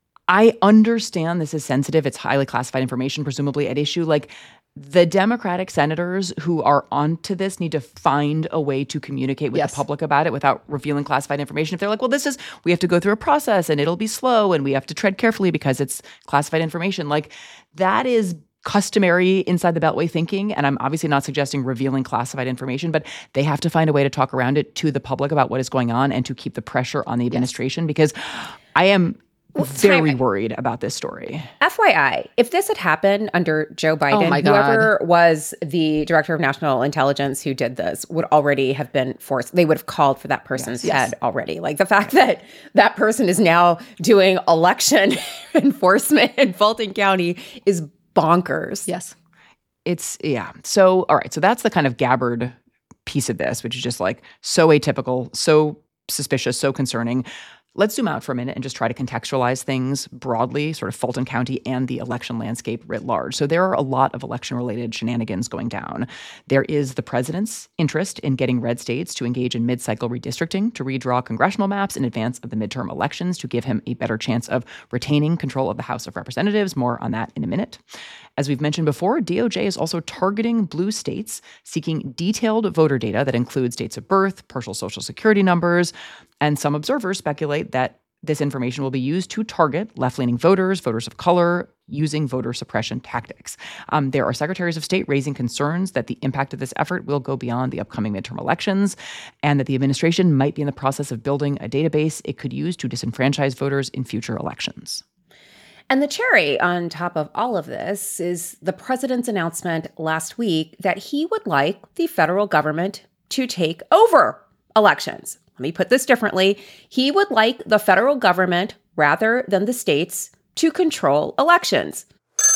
I understand this is sensitive. It's highly classified information, presumably at issue. Like, the Democratic senators who are onto this need to find a way to communicate with Yes. the public about it without revealing classified information. If they're like, well, this is, we have to go through a process and it'll be slow and we have to tread carefully because it's classified information. Like, that is customary inside the Beltway thinking. And I'm obviously not suggesting revealing classified information, but they have to find a way to talk around it to the public about what is going on and to keep the pressure on the administration, because I am very time- worried about this story. F Y I, if this had happened under Joe Biden, Oh my God. whoever was the director of national intelligence who did this would already have been forced. They would have called for that person's Yes. head already. Like, the fact that that person is now doing election enforcement in Fulton County is bonkers. Yes. It's, yeah. So, all right. So that's the kind of Gabbard piece of this, which is just like so atypical, so suspicious, so concerning. Let's zoom out for a minute and just try to contextualize things broadly, sort of Fulton County and the election landscape writ large. So there are a lot of election-related shenanigans going down. There is the president's interest in getting red states to engage in mid-cycle redistricting to redraw congressional maps in advance of the midterm elections to give him a better chance of retaining control of the House of Representatives. More on that in a minute. As we've mentioned before, D O J is also targeting blue states, seeking detailed voter data that includes dates of birth, partial social security numbers, and some observers speculate that this information will be used to target left-leaning voters, voters of color, using voter suppression tactics. Um, there are secretaries of state raising concerns that the impact of this effort will go beyond the upcoming midterm elections, and that the administration might be in the process of building a database it could use to disenfranchise voters in future elections. And the cherry on top of all of this is the president's announcement last week that he would like the federal government to take over elections. Let me put this differently. He would like the federal government, rather than the states, to control elections.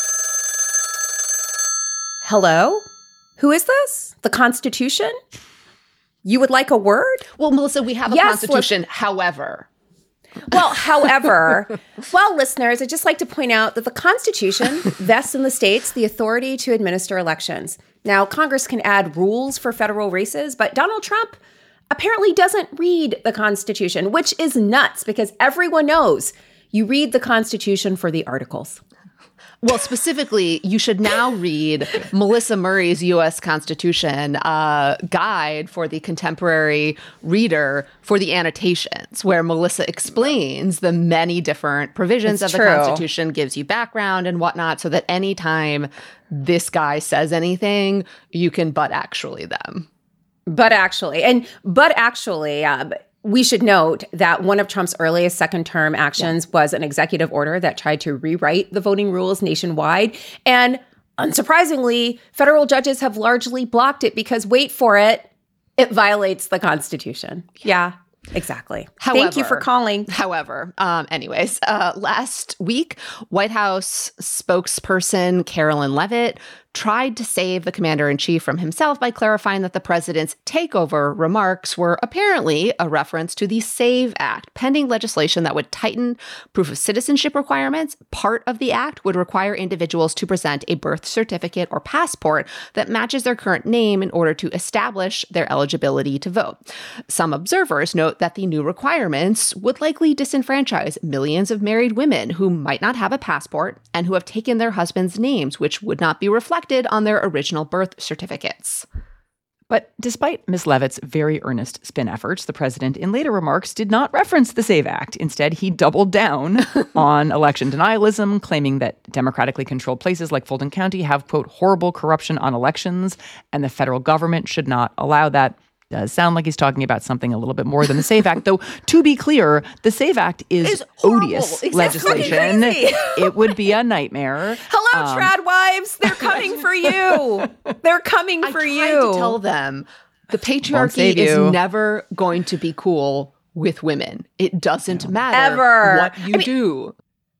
Hello? Who is this? The Constitution? You would like a word? Well, Melissa, we have a Yes, constitution, however. Well, however, well, listeners, I'd just like to point out that the Constitution vests in the states the authority to administer elections. Now, Congress can add rules for federal races, but Donald Trump apparently doesn't read the Constitution, which is nuts because everyone knows you read the Constitution for the articles. Well, specifically, you should now read Melissa Murray's U S Constitution uh, guide for the contemporary reader for the annotations, where Melissa explains the many different provisions It's of the true. Constitution, gives you background and whatnot, so that anytime this guy says anything, you can but actually them. But actually, and but actually, uh, we should note that one of Trump's earliest second-term actions yeah. was an executive order that tried to rewrite the voting rules nationwide. And unsurprisingly, federal judges have largely blocked it because, wait for it, it violates the Constitution. Yeah, exactly. However, Thank you for calling. However, um, anyways, uh, last week, White House spokesperson Carolyn Leavitt tried to save the commander-in-chief from himself by clarifying that the president's takeover remarks were apparently a reference to the SAVE Act, pending legislation that would tighten proof of citizenship requirements. Part of the act would require individuals to present a birth certificate or passport that matches their current name in order to establish their eligibility to vote. Some observers note that the new requirements would likely disenfranchise millions of married women who might not have a passport and who have taken their husbands' names, which would not be reflected on their original birth certificates. But despite Miz Leavitt's very earnest spin efforts, the president in later remarks did not reference the SAVE Act. Instead, he doubled down on election denialism, claiming that democratically controlled places like Fulton County have, quote, horrible corruption on elections, and the federal government should not allow that. Does sound like he's talking about something a little bit more than the SAVE Act, though, to be clear, the SAVE Act is odious It's legislation. It would be a nightmare. Hello, Um, trad wives. They're coming for you. They're coming I for tried you. to tell them the patriarchy save is you. never going to be cool with women. It doesn't matter Ever. what you I mean- do.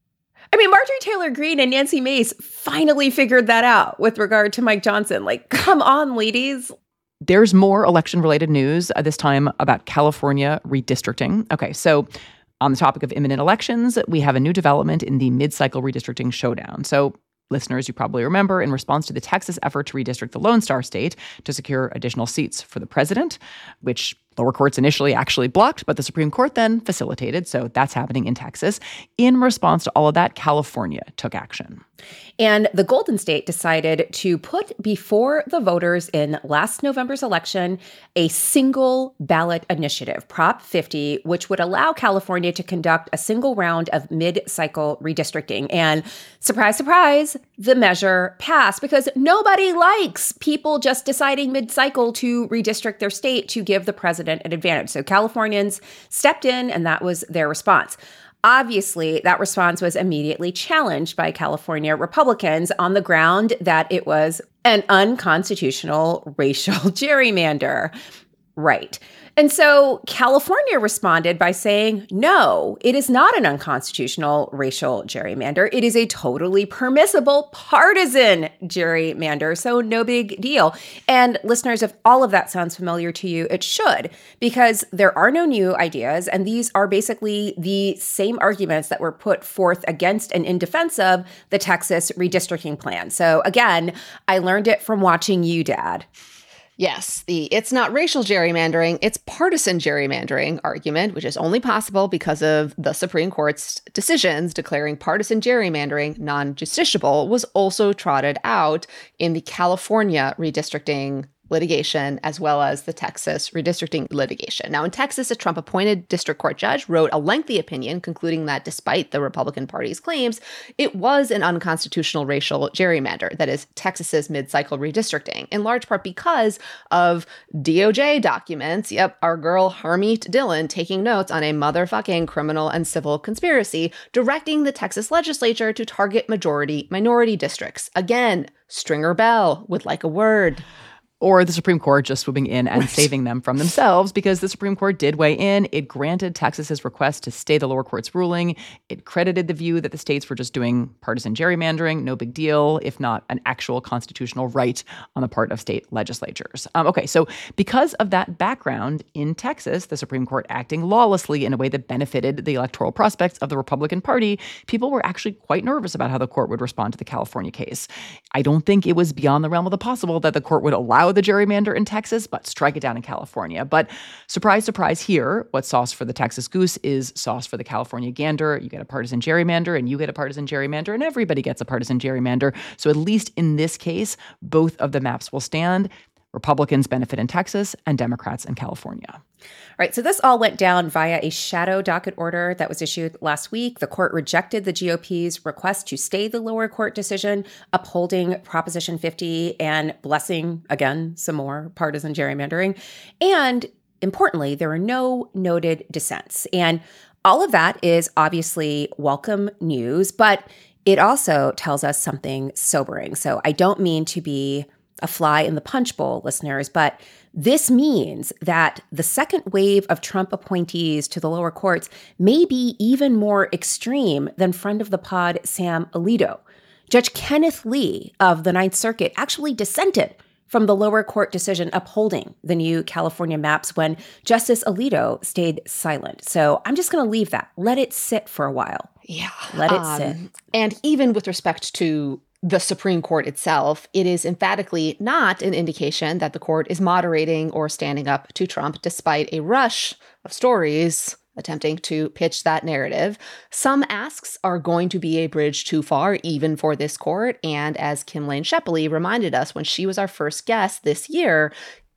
I mean, Marjorie Taylor Greene and Nancy Mace finally figured that out with regard to Mike Johnson. Like, come on, ladies. There's more election-related news, uh, this time about California redistricting. Okay, so on the topic of imminent elections, we have a new development in the mid-cycle redistricting showdown. So listeners, you probably remember, in response to the Texas effort to redistrict the Lone Star State to secure additional seats for the president, which lower courts initially actually blocked, but the Supreme Court then facilitated. So that's happening in Texas. In response to all of that, California took action. And the Golden State decided to put before the voters in last November's election a single ballot initiative, Prop fifty, which would allow California to conduct a single round of mid-cycle redistricting. And surprise, surprise, the measure passed because nobody likes people just deciding mid-cycle to redistrict their state to give the president an advantage. So Californians stepped in, and that was their response. Obviously, that response was immediately challenged by California Republicans on the ground that it was an unconstitutional racial gerrymander. Right. And so California responded by saying, no, it is not an unconstitutional racial gerrymander. It is a totally permissible partisan gerrymander. So no big deal. And listeners, if all of that sounds familiar to you, it should, because there are no new ideas. And these are basically the same arguments that were put forth against and in defense of the Texas redistricting plan. So again, I learned it from watching you, Dad. Yes, the it's not racial gerrymandering, it's partisan gerrymandering argument, which is only possible because of the Supreme Court's decisions declaring partisan gerrymandering non-justiciable, was also trotted out in the California redistricting litigation, as well as the Texas redistricting litigation. Now, in Texas, a Trump-appointed district court judge wrote a lengthy opinion concluding that despite the Republican Party's claims, it was an unconstitutional racial gerrymander, that is, Texas's mid-cycle redistricting, in large part because of D O J documents, yep, our girl Harmeet Dillon taking notes on a motherfucking criminal and civil conspiracy, directing the Texas legislature to target majority minority districts. Again, Stringer Bell would like a word. Or the Supreme Court just swooping in and saving them from themselves, because the Supreme Court did weigh in. It granted Texas's request to stay the lower court's ruling. It credited the view that the states were just doing partisan gerrymandering, no big deal, if not an actual constitutional right on the part of state legislatures. Um, okay, so because of that background, in Texas, the Supreme Court acting lawlessly in a way that benefited the electoral prospects of the Republican Party, people were actually quite nervous about how the court would respond to the California case. I don't think it was beyond the realm of the possible that the court would allow the gerrymander in Texas, but strike it down in California. But surprise, surprise here, what's sauce for the Texas goose is sauce for the California gander. You get a partisan gerrymander and you get a partisan gerrymander and everybody gets a partisan gerrymander. So at least in this case, both of the maps will stand. Republicans benefit in Texas and Democrats in California. All right, so this all went down via a shadow docket order that was issued last week. The court rejected the G O P's request to stay the lower court decision, upholding Proposition fifty and blessing, again, some more partisan gerrymandering. And importantly, there were no noted dissents. And all of that is obviously welcome news, but it also tells us something sobering. So I don't mean to be a fly in the punch bowl, listeners, but this means that the second wave of Trump appointees to the lower courts may be even more extreme than friend of the pod Sam Alito. Judge Kenneth Lee of the Ninth Circuit actually dissented from the lower court decision upholding the new California maps when Justice Alito stayed silent. So I'm just going to leave that. Let it sit for a while. Yeah. Let it um, sit. And even with respect to the Supreme Court itself, it is emphatically not an indication that the court is moderating or standing up to Trump, despite a rush of stories attempting to pitch that narrative. Some asks are going to be a bridge too far, even for this court. And as Kim Lane Shepley reminded us when she was our first guest this year,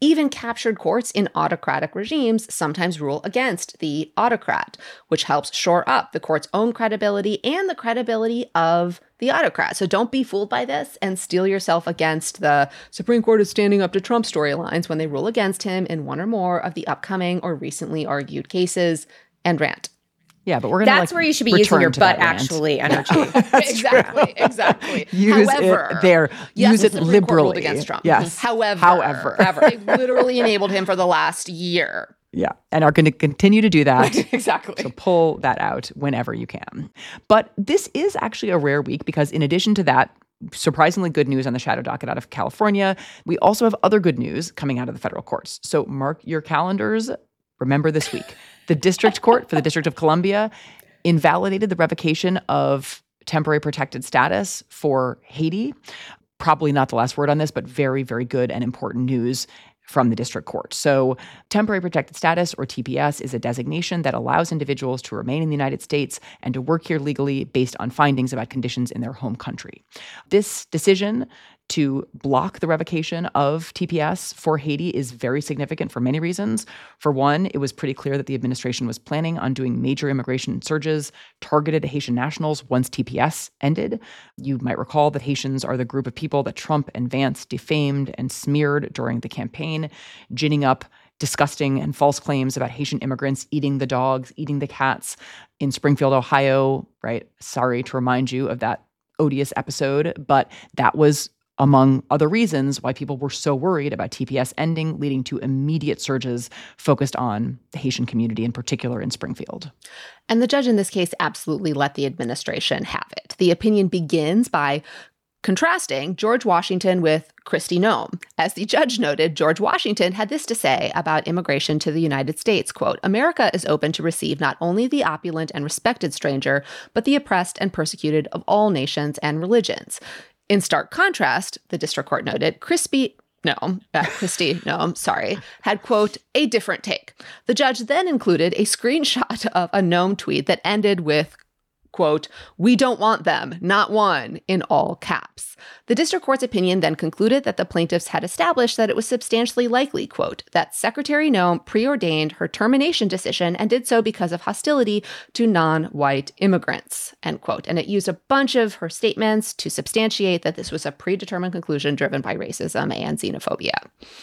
Even captured courts in autocratic regimes sometimes rule against the autocrat, which helps shore up the court's own credibility and the credibility of the autocrat. So don't be fooled by this and steel yourself against the Supreme Court is standing up to Trump storylines when they rule against him in one or more of the upcoming or recently argued cases, and rant. Yeah, but we're going to That's like, where you should be using your butt rant. actually energy. exactly, exactly. Use However, it there. yes, Use it the Supreme Court ruled liberally. against Trump. Yes. However, However. however, they literally enabled him for the last year. Yeah, and are going to continue to do that. Exactly. So pull that out whenever you can. But this is actually a rare week because in addition to that, surprisingly good news on the shadow docket out of California, we also have other good news coming out of the federal courts. So mark your calendars. Remember this week. The district court for the District of Columbia invalidated the revocation of temporary protected status for Haiti. Probably not the last word on this, but very, very good and important news from the district court. So temporary protected status, or T P S, is a designation that allows individuals to remain in the United States and to work here legally based on findings about conditions in their home country. This decision to block the revocation of T P S for Haiti is very significant for many reasons. For one, it was pretty clear that the administration was planning on doing major immigration surges targeted at Haitian nationals once T P S ended. You might recall that Haitians are the group of people that Trump and Vance defamed and smeared during the campaign, ginning up disgusting and false claims about Haitian immigrants eating the dogs, eating the cats in Springfield, Ohio, right? Sorry to remind you of that odious episode, but that was among other reasons why people were so worried about T P S ending, leading to immediate surges focused on the Haitian community, in particular in Springfield. And the judge in this case absolutely let the administration have it. The opinion begins by contrasting George Washington with Kristi Noem. As the judge noted, George Washington had this to say about immigration to the United States, quote, "America is open to receive not only the opulent and respected stranger, but the oppressed and persecuted of all nations and religions." In stark contrast, the district court noted, Crispy, no, uh, Kristi Noem, sorry, had, quote, a different take. The judge then included a screenshot of a Noem tweet that ended with, quote, "We don't want them, not one," in all caps. The district court's opinion then concluded that the plaintiffs had established that it was substantially likely, quote, that Secretary Noem preordained her termination decision and did so because of hostility to non-white immigrants, end quote. And it used a bunch of her statements to substantiate that this was a predetermined conclusion driven by racism and xenophobia.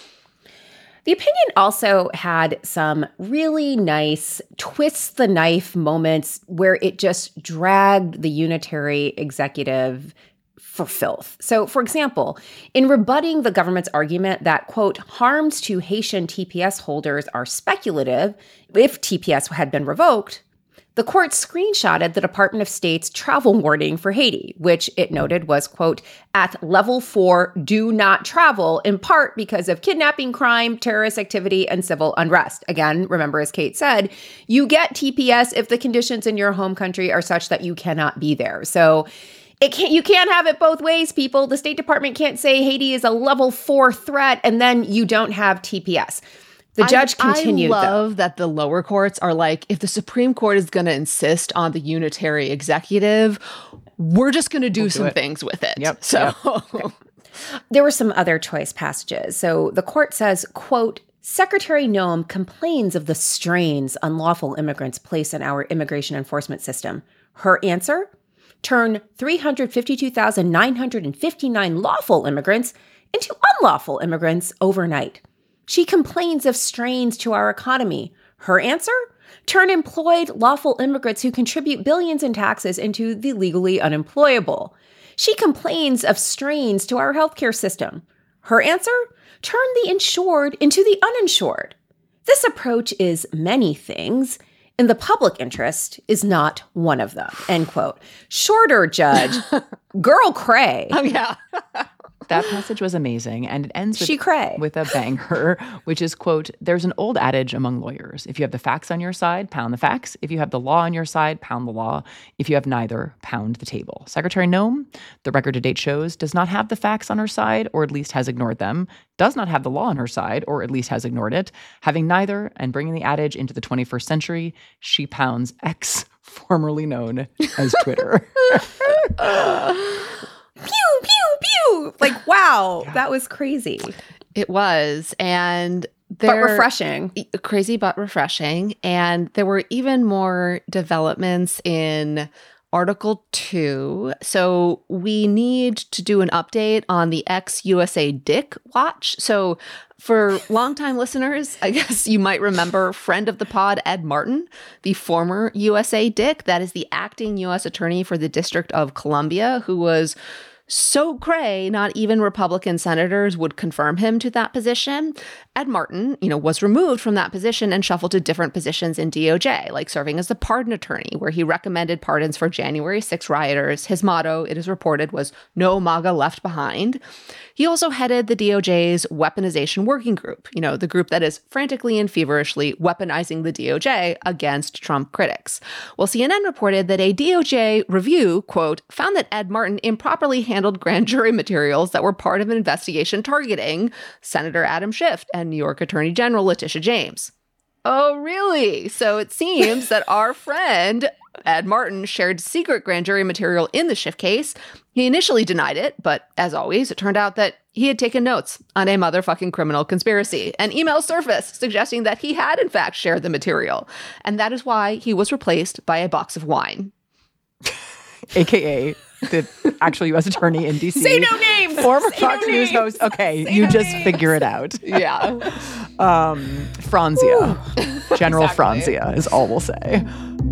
The opinion also had some really nice twist the knife moments where it just dragged the unitary executive for filth. So, for example, in rebutting the government's argument that, quote, harms to Haitian T P S holders are speculative if T P S had been revoked, the court screenshotted the Department of State's travel warning for Haiti, which it noted was, quote, at level four, do not travel, in part because of kidnapping, crime, terrorist activity, and civil unrest. Again, remember, as Kate said, you get T P S if the conditions in your home country are such that you cannot be there. So it can't, you can't have it both ways, people. The State Department can't say Haiti is a level four threat and then you don't have T P S. The judge I, continued, I love though. that the lower courts are like, if the Supreme Court is going to insist on the unitary executive, we're just going to do we'll some do things with it. Yep. So Yep. There were some other choice passages. So the court says, quote, Secretary Noem complains of the strains unlawful immigrants place in our immigration enforcement system. Her answer? Turn three hundred fifty-two thousand nine hundred fifty-nine lawful immigrants into unlawful immigrants overnight. She complains of strains to our economy. Her answer? Turn employed lawful immigrants who contribute billions in taxes into the legally unemployable. She complains of strains to our healthcare system. Her answer? Turn the insured into the uninsured. This approach is many things, and the public interest is not one of them, end quote. Shorter, Judge. Girl cray. Oh, yeah. That passage was amazing, and it ends with, She cray. with a banger, which is, quote, there's an old adage among lawyers. If you have the facts on your side, pound the facts. If you have the law on your side, pound the law. If you have neither, pound the table. Secretary Noem, the record to date shows, does not have the facts on her side, or at least has ignored them, does not have the law on her side, or at least has ignored it. Having neither and bringing the adage into the twenty-first century, she pounds X, formerly known as Twitter. uh. Pew, pew, pew. Like, wow, yeah. That was crazy. It was. And But refreshing. Crazy but refreshing. And there were even more developments in Article two. So we need to do an update on the ex-U S A Dick watch. So for longtime listeners, I guess you might remember friend of the pod, Ed Martin, the former U S A Dick. That is the acting U S attorney for the District of Columbia, who was so cray, not even Republican senators would confirm him to that position. Ed Martin, you know, was removed from that position and shuffled to different positions in D O J, like serving as the pardon attorney, where he recommended pardons for January sixth rioters. His motto, it is reported, was "No MAGA left behind." He also headed the D O J's weaponization working group, you know, the group that is frantically and feverishly weaponizing the D O J against Trump critics. Well, C N N reported that a D O J review, quote, found that Ed Martin improperly handled grand jury materials that were part of an investigation targeting Senator Adam Schiff and New York Attorney General Letitia James. Oh, really? So it seems that our friend Ed Martin shared secret grand jury material in the Schiff case. He initially denied it, but as always, it turned out that he had taken notes on a motherfucking criminal conspiracy. An email surfaced suggesting that he had in fact shared the material. And that is why he was replaced by a box of wine. A K A the actual U S attorney in D C. Say no names! Former Say Fox no News names. host. Okay, Say you no just names. figure it out. Yeah. Um, Franzia. General Exactly. Franzia is all we'll say.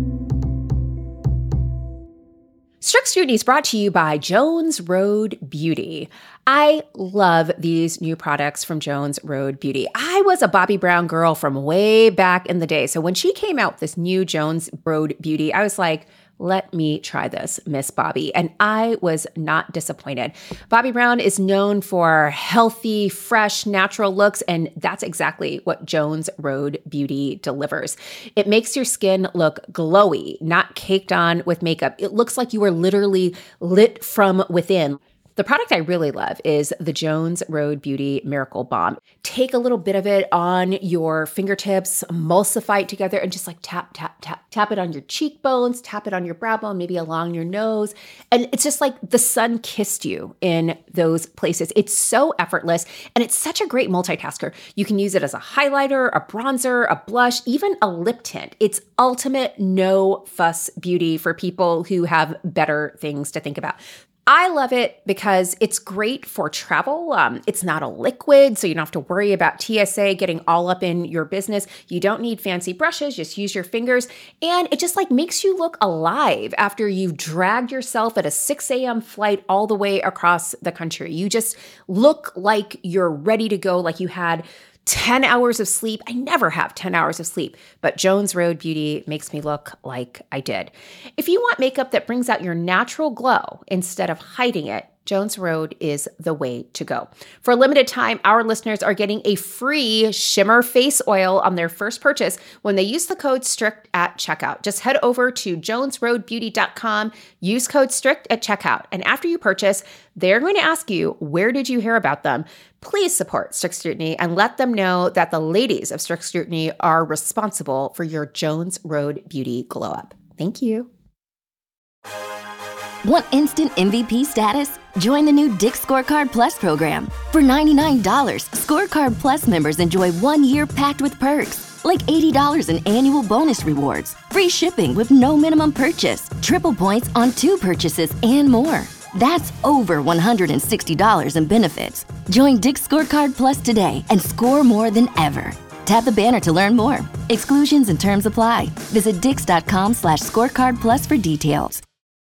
Strict Scrutiny is brought to you by Jones Road Beauty. I love these new products from Jones Road Beauty. I was a Bobbi Brown girl from way back in the day. So when she came out with this new Jones Road Beauty, I was like, let me try this, Miss Bobbi. And I was not disappointed. Bobbi Brown is known for healthy, fresh, natural looks, and that's exactly what Jones Road Beauty delivers. It makes your skin look glowy, not caked on with makeup. It looks like you are literally lit from within. The product I really love is the Jones Road Beauty Miracle Balm. Take a little bit of it on your fingertips, emulsify it together, and just like tap, tap, tap, tap it on your cheekbones, tap it on your brow bone, maybe along your nose. And it's just like the sun kissed you in those places. It's so effortless, and it's such a great multitasker. You can use it as a highlighter, a bronzer, a blush, even a lip tint. It's ultimate no fuss beauty for people who have better things to think about. I love it because it's great for travel. Um, it's not a liquid, so you don't have to worry about T S A getting all up in your business. You don't need fancy brushes, just use your fingers. And it just like makes you look alive after you've dragged yourself at a six a.m. flight all the way across the country. You just look like you're ready to go, like you had ten hours of sleep. I never have ten hours of sleep, but Jones Road Beauty makes me look like I did. If you want makeup that brings out your natural glow instead of hiding it, Jones Road is the way to go. For a limited time, our listeners are getting a free shimmer face oil on their first purchase when they use the code STRICT at checkout. Just head over to jones road beauty dot com, use code STRICT at checkout. And after you purchase, they're going to ask you, where did you hear about them? Please support Strict Scrutiny and let them know that the ladies of Strict Scrutiny are responsible for your Jones Road Beauty glow up. Thank you. Want instant M V P status? Join the new Dick's Scorecard Plus program. For ninety-nine dollars, Scorecard Plus members enjoy one year packed with perks, like eighty dollars in annual bonus rewards, free shipping with no minimum purchase, triple points on two purchases, and more. That's over one hundred sixty dollars in benefits. Join Dick's Scorecard Plus today and score more than ever. Tap the banner to learn more. Exclusions and terms apply. Visit dix.com slash scorecard plus for details.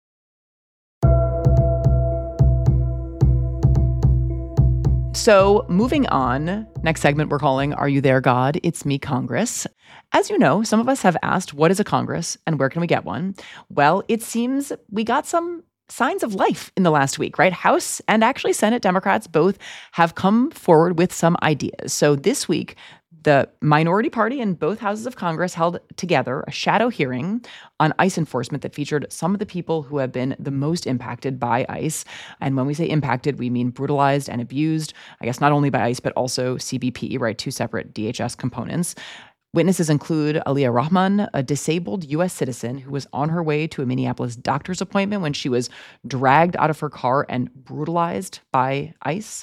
So moving on, next segment we're calling Are You There, God? It's Me, Congress. As you know, some of us have asked, what is a Congress and where can we get one? Well, it seems we got some signs of life in the last week, right? House and actually Senate Democrats both have come forward with some ideas. So this week, the minority party in both houses of Congress held together a shadow hearing on ICE enforcement that featured some of the people who have been the most impacted by ICE. And when we say impacted, we mean brutalized and abused, I guess not only by ICE, but also C B P, right? Two separate D H S components. Witnesses include Aliyah Rahman, a disabled U S citizen who was on her way to a Minneapolis doctor's appointment when she was dragged out of her car and brutalized by ICE.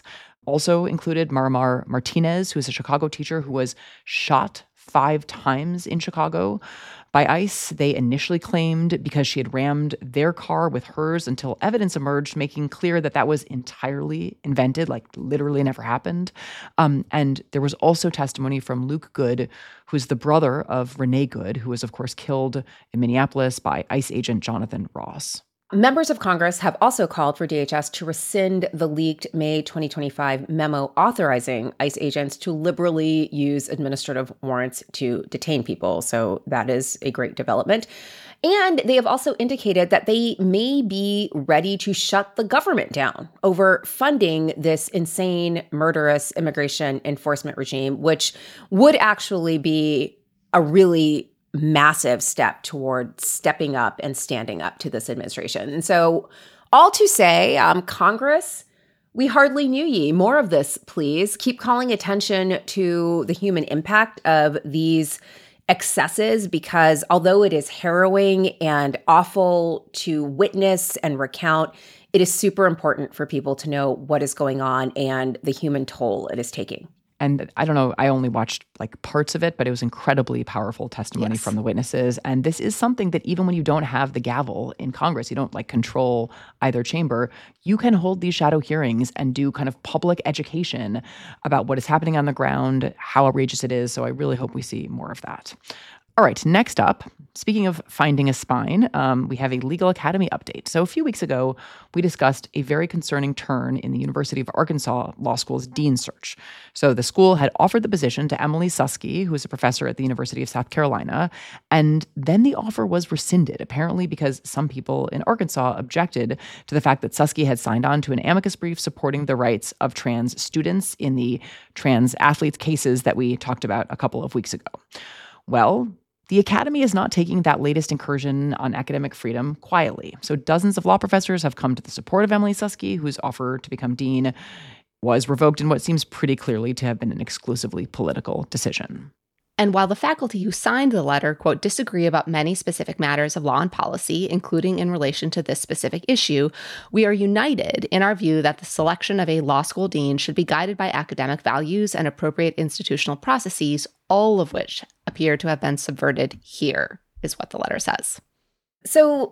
also included Marimar Martinez, who is a Chicago teacher who was shot five times in Chicago by ICE. They initially claimed because she had rammed their car with hers until evidence emerged, making clear that that was entirely invented, like literally never happened. Um, and there was also testimony from Luke Good, who's the brother of Renee Good, who was, of course, killed in Minneapolis by ICE agent Jonathan Ross. Members of Congress have also called for D H S to rescind the leaked May twenty twenty-five memo authorizing ICE agents to liberally use administrative warrants to detain people. So that is a great development. And they have also indicated that they may be ready to shut the government down over funding this insane, murderous immigration enforcement regime, which would actually be a really massive step toward stepping up and standing up to this administration. And so all to say, um, Congress, we hardly knew ye. More of this, please. Keep calling attention to the human impact of these excesses, because although it is harrowing and awful to witness and recount, it is super important for people to know what is going on and the human toll it is taking. And I don't know, I only watched like parts of it, but it was incredibly powerful testimony yes. from the witnesses. And this is something that even when you don't have the gavel in Congress, you don't like control either chamber, you can hold these shadow hearings and do kind of public education about what is happening on the ground, how outrageous it is. So I really hope we see more of that. All right, next up, speaking of finding a spine, um, we have a Legal Academy update. So a few weeks ago, we discussed a very concerning turn in the University of Arkansas Law School's dean search. So the school had offered the position to Emily Susky, who is a professor at the University of South Carolina, and then the offer was rescinded, apparently because some people in Arkansas objected to the fact that Susky had signed on to an amicus brief supporting the rights of trans students in the trans athletes cases that we talked about a couple of weeks ago. Well, the Academy is not taking that latest incursion on academic freedom quietly. So dozens of law professors have come to the support of Emily Susky, whose offer to become dean was revoked in what seems pretty clearly to have been an exclusively political decision. And while the faculty who signed the letter, quote, disagree about many specific matters of law and policy, including in relation to this specific issue, we are united in our view that the selection of a law school dean should be guided by academic values and appropriate institutional processes, all of which appear to have been subverted here, is what the letter says. So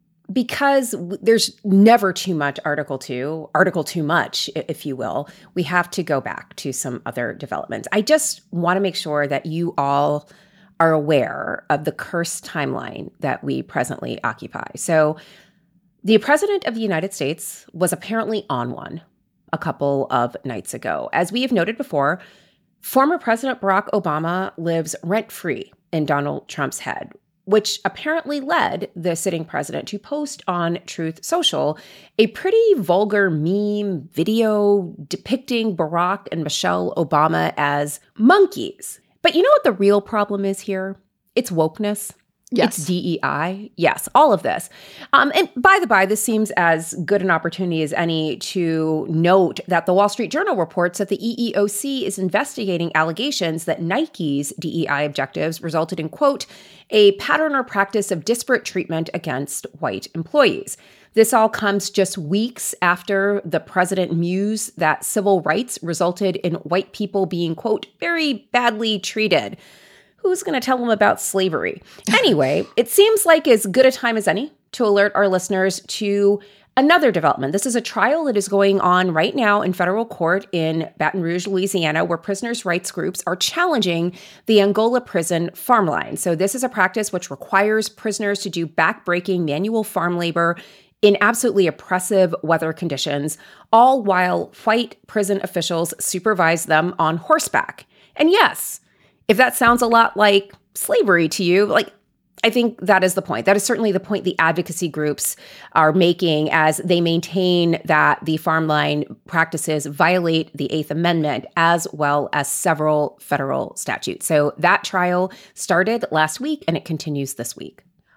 because there's never too much Article two, Article too much, if you will, we have to go back to some other developments. I just want to make sure that you all are aware of the cursed timeline that we presently occupy. So the President of the United States was apparently on one a couple of nights ago. As we have noted before, former President Barack Obama lives rent-free in Donald Trump's head, which apparently led the sitting president to post on Truth Social a pretty vulgar meme video depicting Barack and Michelle Obama as monkeys. But you know what the real problem is here? It's wokeness. Yes. It's D E I. Yes, all of this. Um, and by the by, this seems as good an opportunity as any to note that the Wall Street Journal reports that the E E O C is investigating allegations that Nike's D E I objectives resulted in, quote, a pattern or practice of disparate treatment against white employees. This all comes just weeks after the president mused that civil rights resulted in white people being, quote, very badly treated. Who's going to tell them about slavery? Anyway, it seems like as good a time as any to alert our listeners to another development. This is a trial that is going on right now in federal court in Baton Rouge, Louisiana, where prisoners' rights groups are challenging the Angola prison farm line. So this is a practice which requires prisoners to do back-breaking manual farm labor in absolutely oppressive weather conditions, all while white prison officials supervise them on horseback. And yes, if that sounds a lot like slavery to you, like, I think that is the point. That is certainly the point the advocacy groups are making as they maintain that the farm line practices violate the Eighth Amendment as well as several federal statutes. So that trial started last week and it continues this week.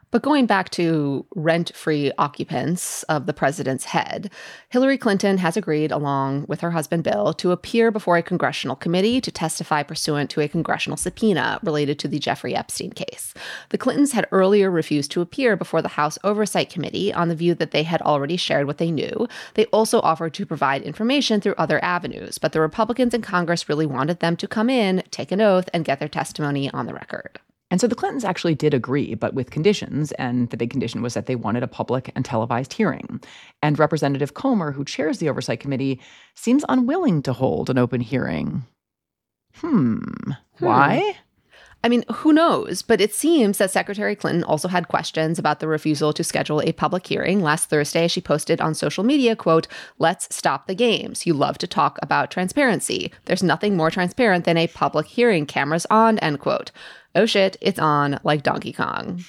But going back to rent-free occupants of the president's head, Hillary Clinton has agreed, along with her husband Bill, to appear before a congressional committee to testify pursuant to a congressional subpoena related to the Jeffrey Epstein case. The Clintons had earlier refused to appear before the House Oversight Committee on the view that they had already shared what they knew. They also offered to provide information through other avenues, but the Republicans in Congress really wanted them to come in, take an oath, and get their testimony on the record. And so the Clintons actually did agree, but with conditions, and the big condition was that they wanted a public and televised hearing. And Representative Comer, who chairs the Oversight Committee, seems unwilling to hold an open hearing. Hmm. hmm. Why? I mean, who knows? But it seems that Secretary Clinton also had questions about the refusal to schedule a public hearing. Last Thursday, she posted on social media, quote, "Let's stop the games. You love to talk about transparency. There's nothing more transparent than a public hearing. Cameras on," end quote. Oh shit, it's on like Donkey Kong.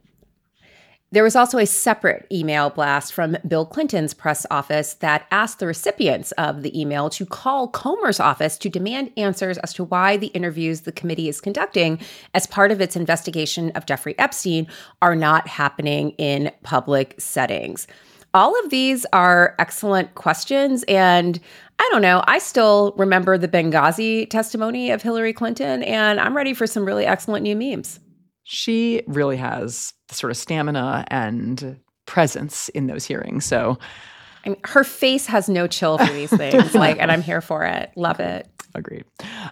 There was also a separate email blast from Bill Clinton's press office that asked the recipients of the email to call Comer's office to demand answers as to why the interviews the committee is conducting as part of its investigation of Jeffrey Epstein are not happening in public settings. All of these are excellent questions, and I don't know, I still remember the Benghazi testimony of Hillary Clinton, and I'm ready for some really excellent new memes. She really has the sort of stamina and presence in those hearings. So I mean, her face has no chill for these things. like, and I'm here for it. Love it. Agreed.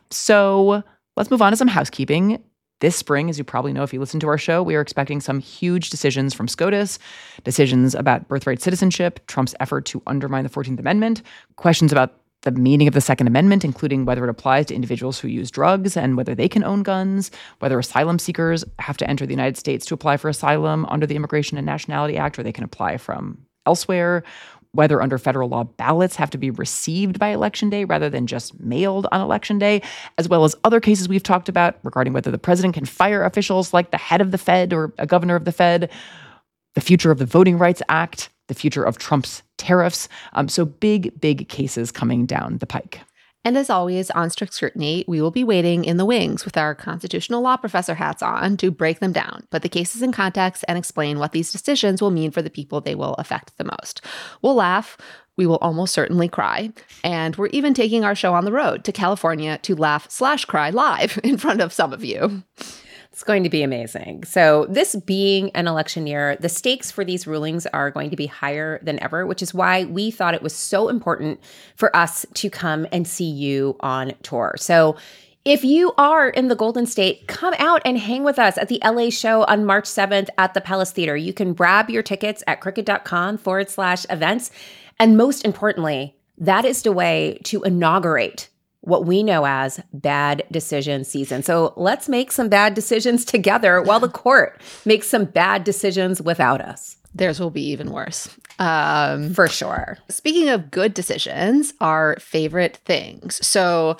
So let's move on to some housekeeping. This spring, as you probably know if you listen to our show, we are expecting some huge decisions from SCOTUS, decisions about birthright citizenship, Trump's effort to undermine the fourteenth Amendment, questions about the meaning of the Second Amendment, including whether it applies to individuals who use drugs and whether they can own guns, whether asylum seekers have to enter the United States to apply for asylum under the Immigration and Nationality Act, or they can apply from elsewhere, whether under federal law ballots have to be received by Election Day rather than just mailed on Election Day, as well as other cases we've talked about regarding whether the president can fire officials like the head of the Fed or a governor of the Fed, the future of the Voting Rights Act, the future of Trump's tariffs. Um, so big, big cases coming down the pike. And as always, on Strict Scrutiny, we will be waiting in the wings with our constitutional law professor hats on to break them down, put the cases in context, and explain what these decisions will mean for the people they will affect the most. We'll laugh. We will almost certainly cry. And we're even taking our show on the road to California to laugh slash cry live in front of some of you. It's going to be amazing. So this being an election year, the stakes for these rulings are going to be higher than ever, which is why we thought it was so important for us to come and see you on tour. So if you are in the Golden State, come out and hang with us at the L A show on March seventh at the Palace Theater. You can grab your tickets at crooked.com forward slash events. And most importantly, that is the way to inaugurate what we know as bad decision season. So let's make some bad decisions together while the court makes some bad decisions without us. Theirs will be even worse. Um, For sure. Speaking of good decisions, our favorite things. So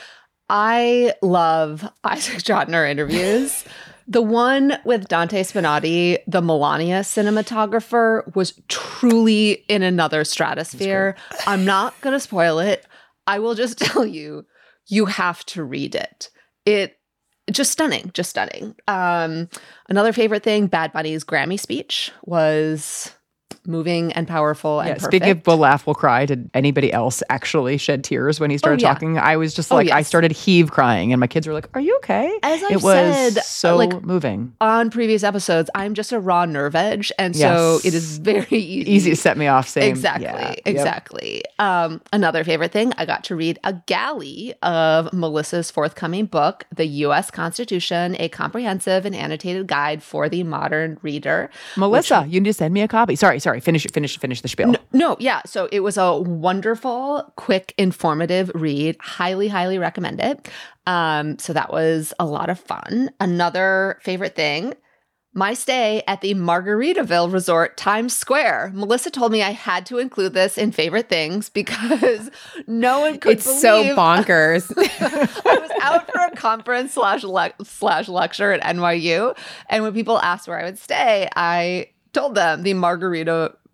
I love Isaac Chotiner interviews. The one with Dante Spinotti, the Melania cinematographer, was truly in another stratosphere. I'm not going to spoil it. I will just tell you, you have to read it. It just stunning, just stunning. Um, another favorite thing, Bad Bunny's Grammy speech was moving and powerful and yeah, perfect. Speaking of we'll laugh, we'll cry, did anybody else actually shed tears when he started oh, yeah. talking? I was just oh, like, yes. I started heave crying and my kids were like, are you okay? As I've it was said, so like, moving. On previous episodes, I'm just a raw nerve edge. And yes. so it is very easy. Easy to set me off. Same. Exactly. Yeah. Exactly. Yep. Um, another favorite thing, I got to read a galley of Melissa's forthcoming book, The U S Constitution, a comprehensive and annotated guide for the modern reader. Melissa, which, you need to send me a copy. Sorry, sorry. Finish it, finish, finish the spiel. No, no, yeah. So it was a wonderful, quick, informative read. Highly, highly recommend it. Um, so that was a lot of fun. Another favorite thing, my stay at the Margaritaville Resort Times Square. Melissa told me I had to include this in favorite things because no one could it's believe. so bonkers. I was out for a conference slash le- slash lecture at N Y U. And when people asked where I would stay, I told them the Margarita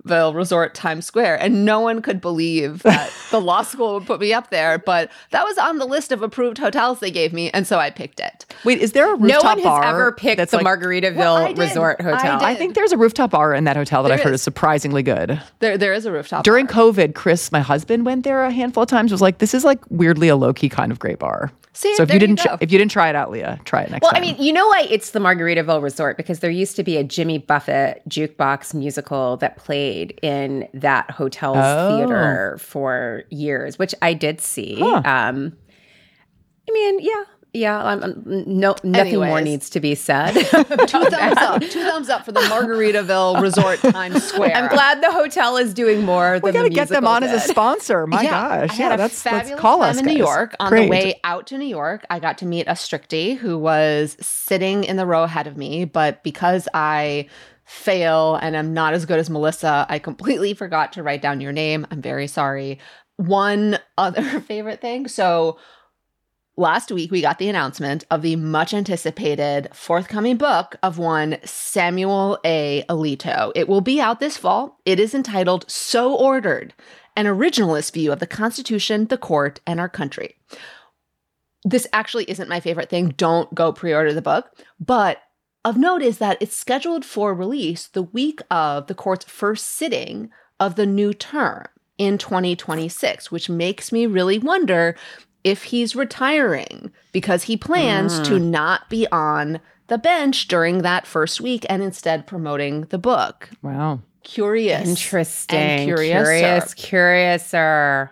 Margaritaville Resort, Times Square. And no one could believe that the law school would put me up there. But that was on the list of approved hotels they gave me. And so I picked it. Wait, is there a No rooftop one has bar ever picked that's the like, Margaritaville Well, I did. Resort I Hotel. did. I think there's a rooftop bar in that hotel that There I've heard is. is surprisingly good. There, there is a rooftop During bar. COVID, Chris, my husband, went there a handful of times. Was like, this is like weirdly a low key kind of great bar. See, so if there you you didn't, go. tr- if you didn't try it out, Leah, try it next Well, time. I mean, you know why it's the Margaritaville Resort? Because there used to be a Jimmy Buffett jukebox musical that played in that hotel's Oh. theater for years, which I did see. Huh. Um, I mean, yeah. Yeah, um, um, no, nothing more Anyways. needs to be said. Two thumbs up. Two thumbs up for the Margaritaville Resort, Times Square. I'm glad the hotel is doing more we than got the to get them musical on as a did. sponsor. My yeah, gosh, I had yeah, a that's fabulous let's call time us in New guys. York. On Great. the way out to New York, I got to meet a strictie who was sitting in the row ahead of me, but because I fail and I'm not as good as Melissa, I completely forgot to write down your name. I'm very sorry. One other favorite thing. So last week, we got the announcement of the much anticipated forthcoming book of one Samuel A. Alito. It will be out this fall. It is entitled So Ordered, an originalist view of the Constitution, the court, and our country. This actually isn't my favorite thing. Don't go pre-order the book. But of note is that it's scheduled for release the week of the court's first sitting of the new term in twenty twenty-six, which makes me really wonder if he's retiring because he plans mm. to not be on the bench during that first week and instead promoting the book. Wow. Curious. Interesting. And curious-er. Curious, curiouser.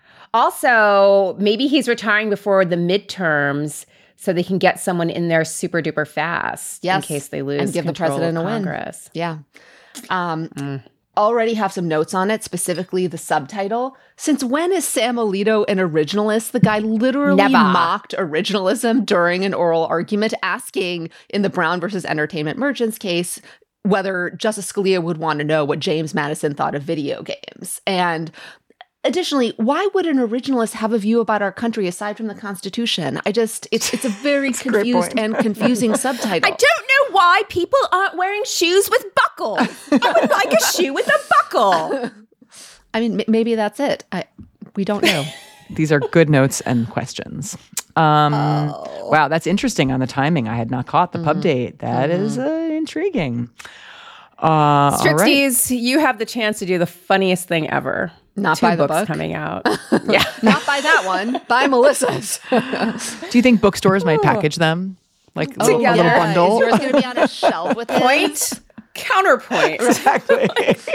Also, maybe he's retiring before the midterms so they can get someone in there super duper fast yes. in case they lose and give the president a win. Congress. Yeah. Um, mm. Already have some notes on it, specifically the subtitle. Since when is Sam Alito an originalist? The guy literally Never. mocked originalism during an oral argument, asking in the Brown versus Entertainment Merchants case whether Justice Scalia would want to know what James Madison thought of video games. And additionally, why would an originalist have a view about our country aside from the Constitution? I just, it's it's a very confused and confusing subtitle. I don't know why people aren't wearing shoes with buckles. I would like a shoe with a buckle. I mean, m- maybe that's it. I we don't know. These are good notes and questions. Um, oh. Wow, that's interesting on the timing. I had not caught the pub Mm-hmm. date. That mm-hmm. is uh, intriguing. Uh, Strixties, right. You have the chance to do the funniest thing ever. Not Two by the books book. coming out. Yeah, not by that one. By Melissa's. Do you think bookstores might package them like a little, a little yeah. bundle? Is yours going to be on a shelf with point, his? Counterpoint. Exactly.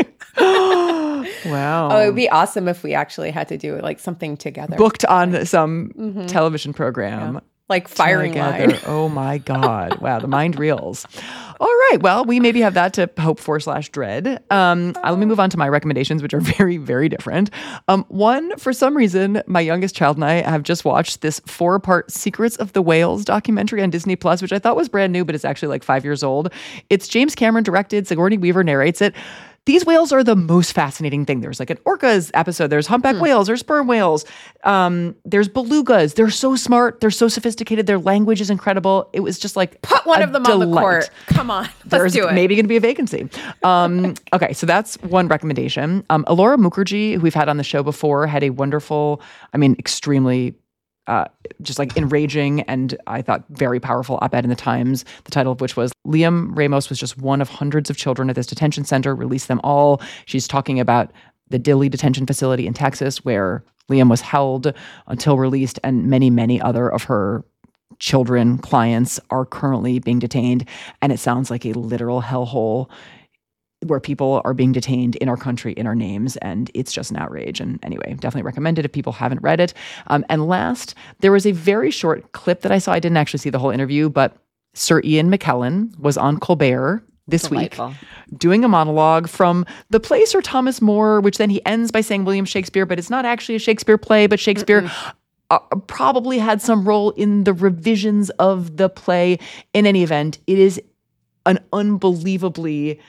Wow. Oh, it would be awesome if we actually had to do like something together. Booked on some mm-hmm. television program. Yeah. Like firing together. line. Oh my God. Wow. The mind reels. All right. Well, we maybe have that to hope for slash dread. Um, uh, let me move on to my recommendations, which are very, very different. Um, one, for some reason, my youngest child and I have just watched this four-part Secrets of the Whales documentary on Disney Plus, which I thought was brand new, but it's actually like five years old. It's James Cameron directed. Sigourney Weaver narrates it. These whales are the most fascinating thing. There's like an orcas episode. There's humpback hmm. whales. There's sperm whales. Um, there's belugas. They're so smart. They're so sophisticated. Their language is incredible. It was just like put one a of them delight. on the court. Come on, let's There's do it. Maybe going to be a vacancy. Um, okay, so that's one recommendation. Um, Alora Mukherjee, who we've had on the show before, had a wonderful, I mean, extremely Uh, just like enraging and I thought very powerful op-ed in the Times, the title of which was Liam Ramos was just one of hundreds of children at this detention center, release them all. She's talking about the Dilley detention facility in Texas where Liam was held until released, and many, many other of her children, clients are currently being detained. And it sounds like a literal hellhole where people are being detained in our country, in our names, and it's just an outrage. And anyway, definitely recommend it if people haven't read it. Um, and last, there was a very short clip that I saw. I didn't actually see the whole interview, but Sir Ian McKellen was on Colbert this Delightful. week doing a monologue from the play Sir Thomas More, which then he ends by saying William Shakespeare, but it's not actually a Shakespeare play, but Shakespeare mm-hmm. uh, probably had some role in the revisions of the play. In any event, it is an unbelievably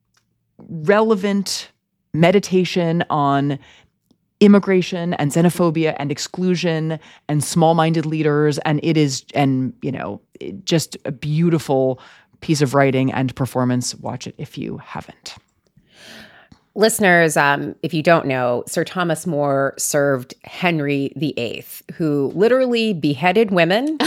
relevant meditation on immigration and xenophobia and exclusion and small-minded leaders. And it is, and you know, just a beautiful piece of writing and performance. Watch it if you haven't. Listeners, um, if you don't know, Sir Thomas More served Henry the Eighth, who literally beheaded women,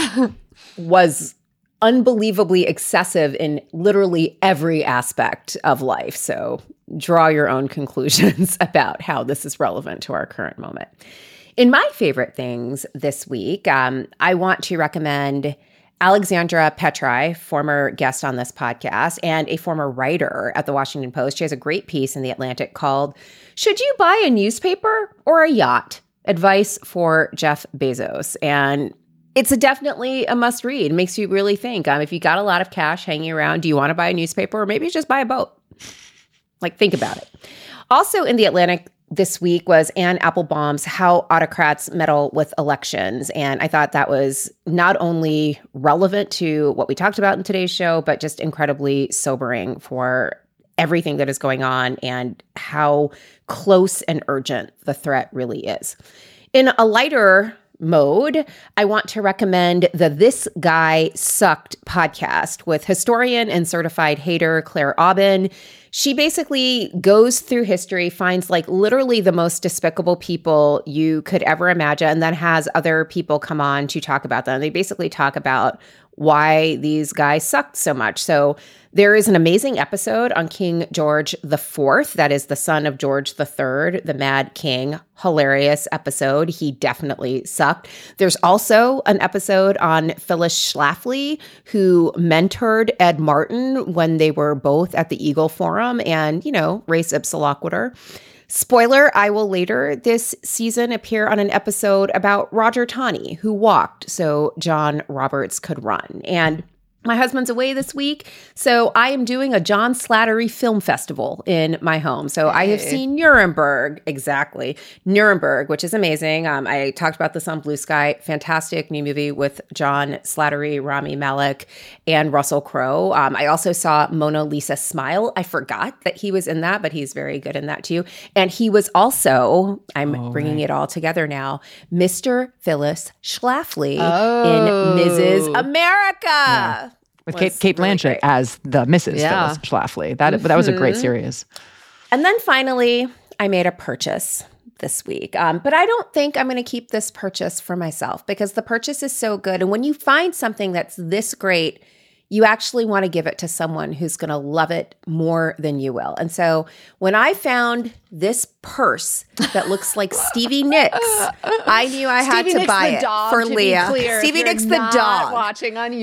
was unbelievably excessive in literally every aspect of life. So draw your own conclusions about how this is relevant to our current moment. In my favorite things this week, um, I want to recommend Alexandra Petri, former guest on this podcast and a former writer at the Washington Post. She has a great piece in The Atlantic called "Should You Buy a Newspaper or a Yacht? Advice for Jeff Bezos." And it's a definitely a must read. It makes you really think. Um, if you got a lot of cash hanging around, do you want to buy a newspaper or maybe just buy a boat? Like, think about it. Also in The Atlantic this week was Anne Applebaum's How Autocrats Meddle with Elections. And I thought that was not only relevant to what we talked about in today's show, but just incredibly sobering for everything that is going on and how close and urgent the threat really is. In a lighter mode, I want to recommend the This Guy Sucked podcast with historian and certified hater Claire Aubin. She basically goes through history, finds like literally the most despicable people you could ever imagine, and then has other people come on to talk about them. They basically talk about why these guys sucked so much. So there is an amazing episode on King George the Fourth, that is the son of George the Third, the Mad King. Hilarious episode. He definitely sucked. There's also an episode on Phyllis Schlafly, who mentored Ed Martin when they were both at the Eagle Forum and, you know, res ipsa loquitur. Spoiler, I will later this season appear on an episode about Roger Taney, who walked so John Roberts could run. And my husband's away this week, so I am doing a John Slattery Film Festival in my home. So hey. I have seen Nuremberg, exactly, Nuremberg, which is amazing. Um, I talked about this on Blue Sky. Fantastic new movie with John Slattery, Rami Malek, and Russell Crowe. Um, I also saw Mona Lisa Smile. I forgot that he was in that, but he's very good in that too. And he was also, I'm oh, bringing right. it all together now, Mister Phyllis Schlafly oh. in Missus America. Yeah. With Kate, Kate really Blanchett great. as the Missus Yeah. Phyllis Schlafly. That, mm-hmm. that was a great series. And then finally, I made a purchase this week. Um, but I don't think I'm going to keep this purchase for myself because the purchase is so good. And when you find something that's this great, you actually want to give it to someone who's going to love it more than you will. And so when I found this purse that looks like Stevie Nicks, I knew I had Stevie to Nicks buy the it dog, for to Leah. Be clear, Stevie Nicks the not dog. Watching on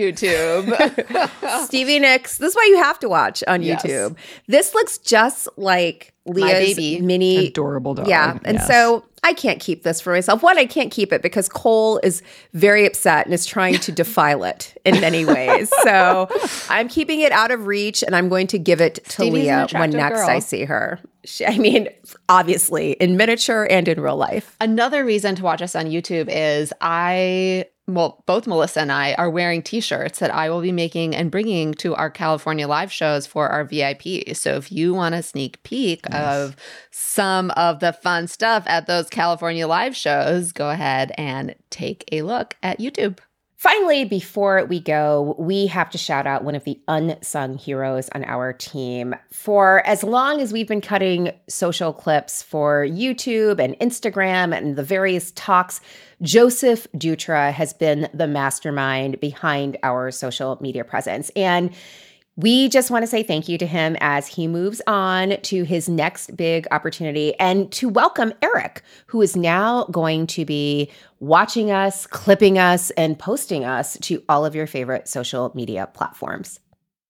YouTube. Stevie Nicks. This is why you have to watch on yes. YouTube. This looks just like Leah's baby. mini adorable dog. Yeah. And yes. so I can't keep this for myself. One, I can't keep it because Cole is very upset and is trying to defile it in many ways. So I'm keeping it out of reach and I'm going to give it to Stevie's Leah when next girl. I see her. She, I mean, obviously in miniature and in real life. Another reason to watch us on YouTube is I... Well, both Melissa and I are wearing T-shirts that I will be making and bringing to our California live shows for our V I P. So if you want a sneak peek nice. of some of the fun stuff at those California live shows, go ahead and take a look at YouTube. Finally, before we go, we have to shout out one of the unsung heroes on our team. For as long as we've been cutting social clips for YouTube and Instagram and the various talks, Joseph Dutra has been the mastermind behind our social media presence. And we just want to say thank you to him as he moves on to his next big opportunity and to welcome Eric, who is now going to be watching us, clipping us, and posting us to all of your favorite social media platforms.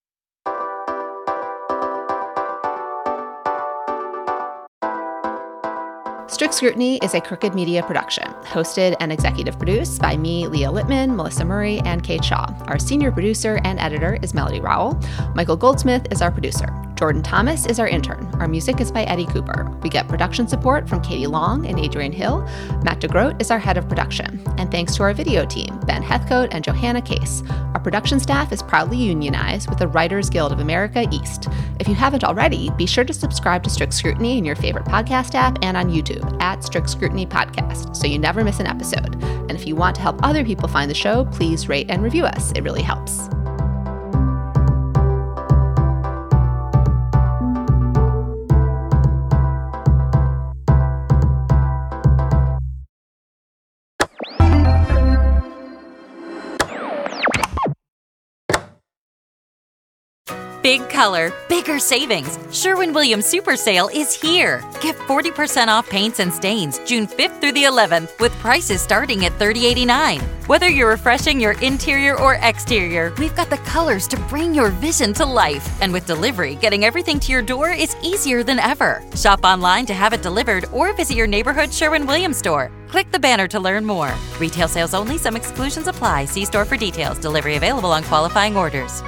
Strict Scrutiny is a Crooked Media production, hosted and executive produced by me, Leah Littman, Melissa Murray, and Kate Shaw. Our senior producer and editor is Melody Rowell. Michael Goldsmith is our producer. Jordan Thomas is our intern. Our music is by Eddie Cooper. We get production support from Katie Long and Adrian Hill. Matt DeGroat is our head of production. And thanks to our video team, Ben Heathcote and Johanna Case. Our production staff is proudly unionized with the Writers Guild of America East. If you haven't already, be sure to subscribe to Strict Scrutiny in your favorite podcast app and on YouTube at Strict Scrutiny Podcast, so you never miss an episode. And if you want to help other people find the show, please rate and review us. It really helps. Big color, bigger savings. Sherwin-Williams Super Sale is here. Get forty percent off paints and stains June fifth through the eleventh with prices starting at thirty eighty-nine. Whether you're refreshing your interior or exterior, we've got the colors to bring your vision to life. And with delivery, getting everything to your door is easier than ever. Shop online to have it delivered or visit your neighborhood Sherwin-Williams store. Click the banner to learn more. Retail sales only. Some exclusions apply. See store for details. Delivery available on qualifying orders.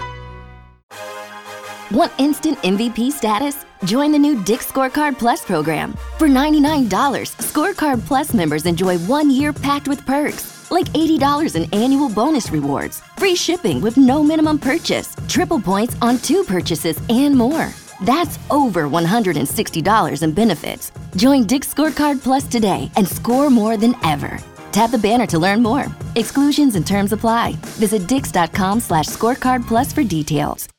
Want instant M V P status? Join the new Dick's Scorecard Plus program. For ninety-nine dollars, Scorecard Plus members enjoy one year packed with perks, like eighty dollars in annual bonus rewards, free shipping with no minimum purchase, triple points on two purchases, and more. That's over one hundred sixty dollars in benefits. Join Dick's Scorecard Plus today and score more than ever. Tap the banner to learn more. Exclusions and terms apply. Visit dix.com slash scorecard plus for details.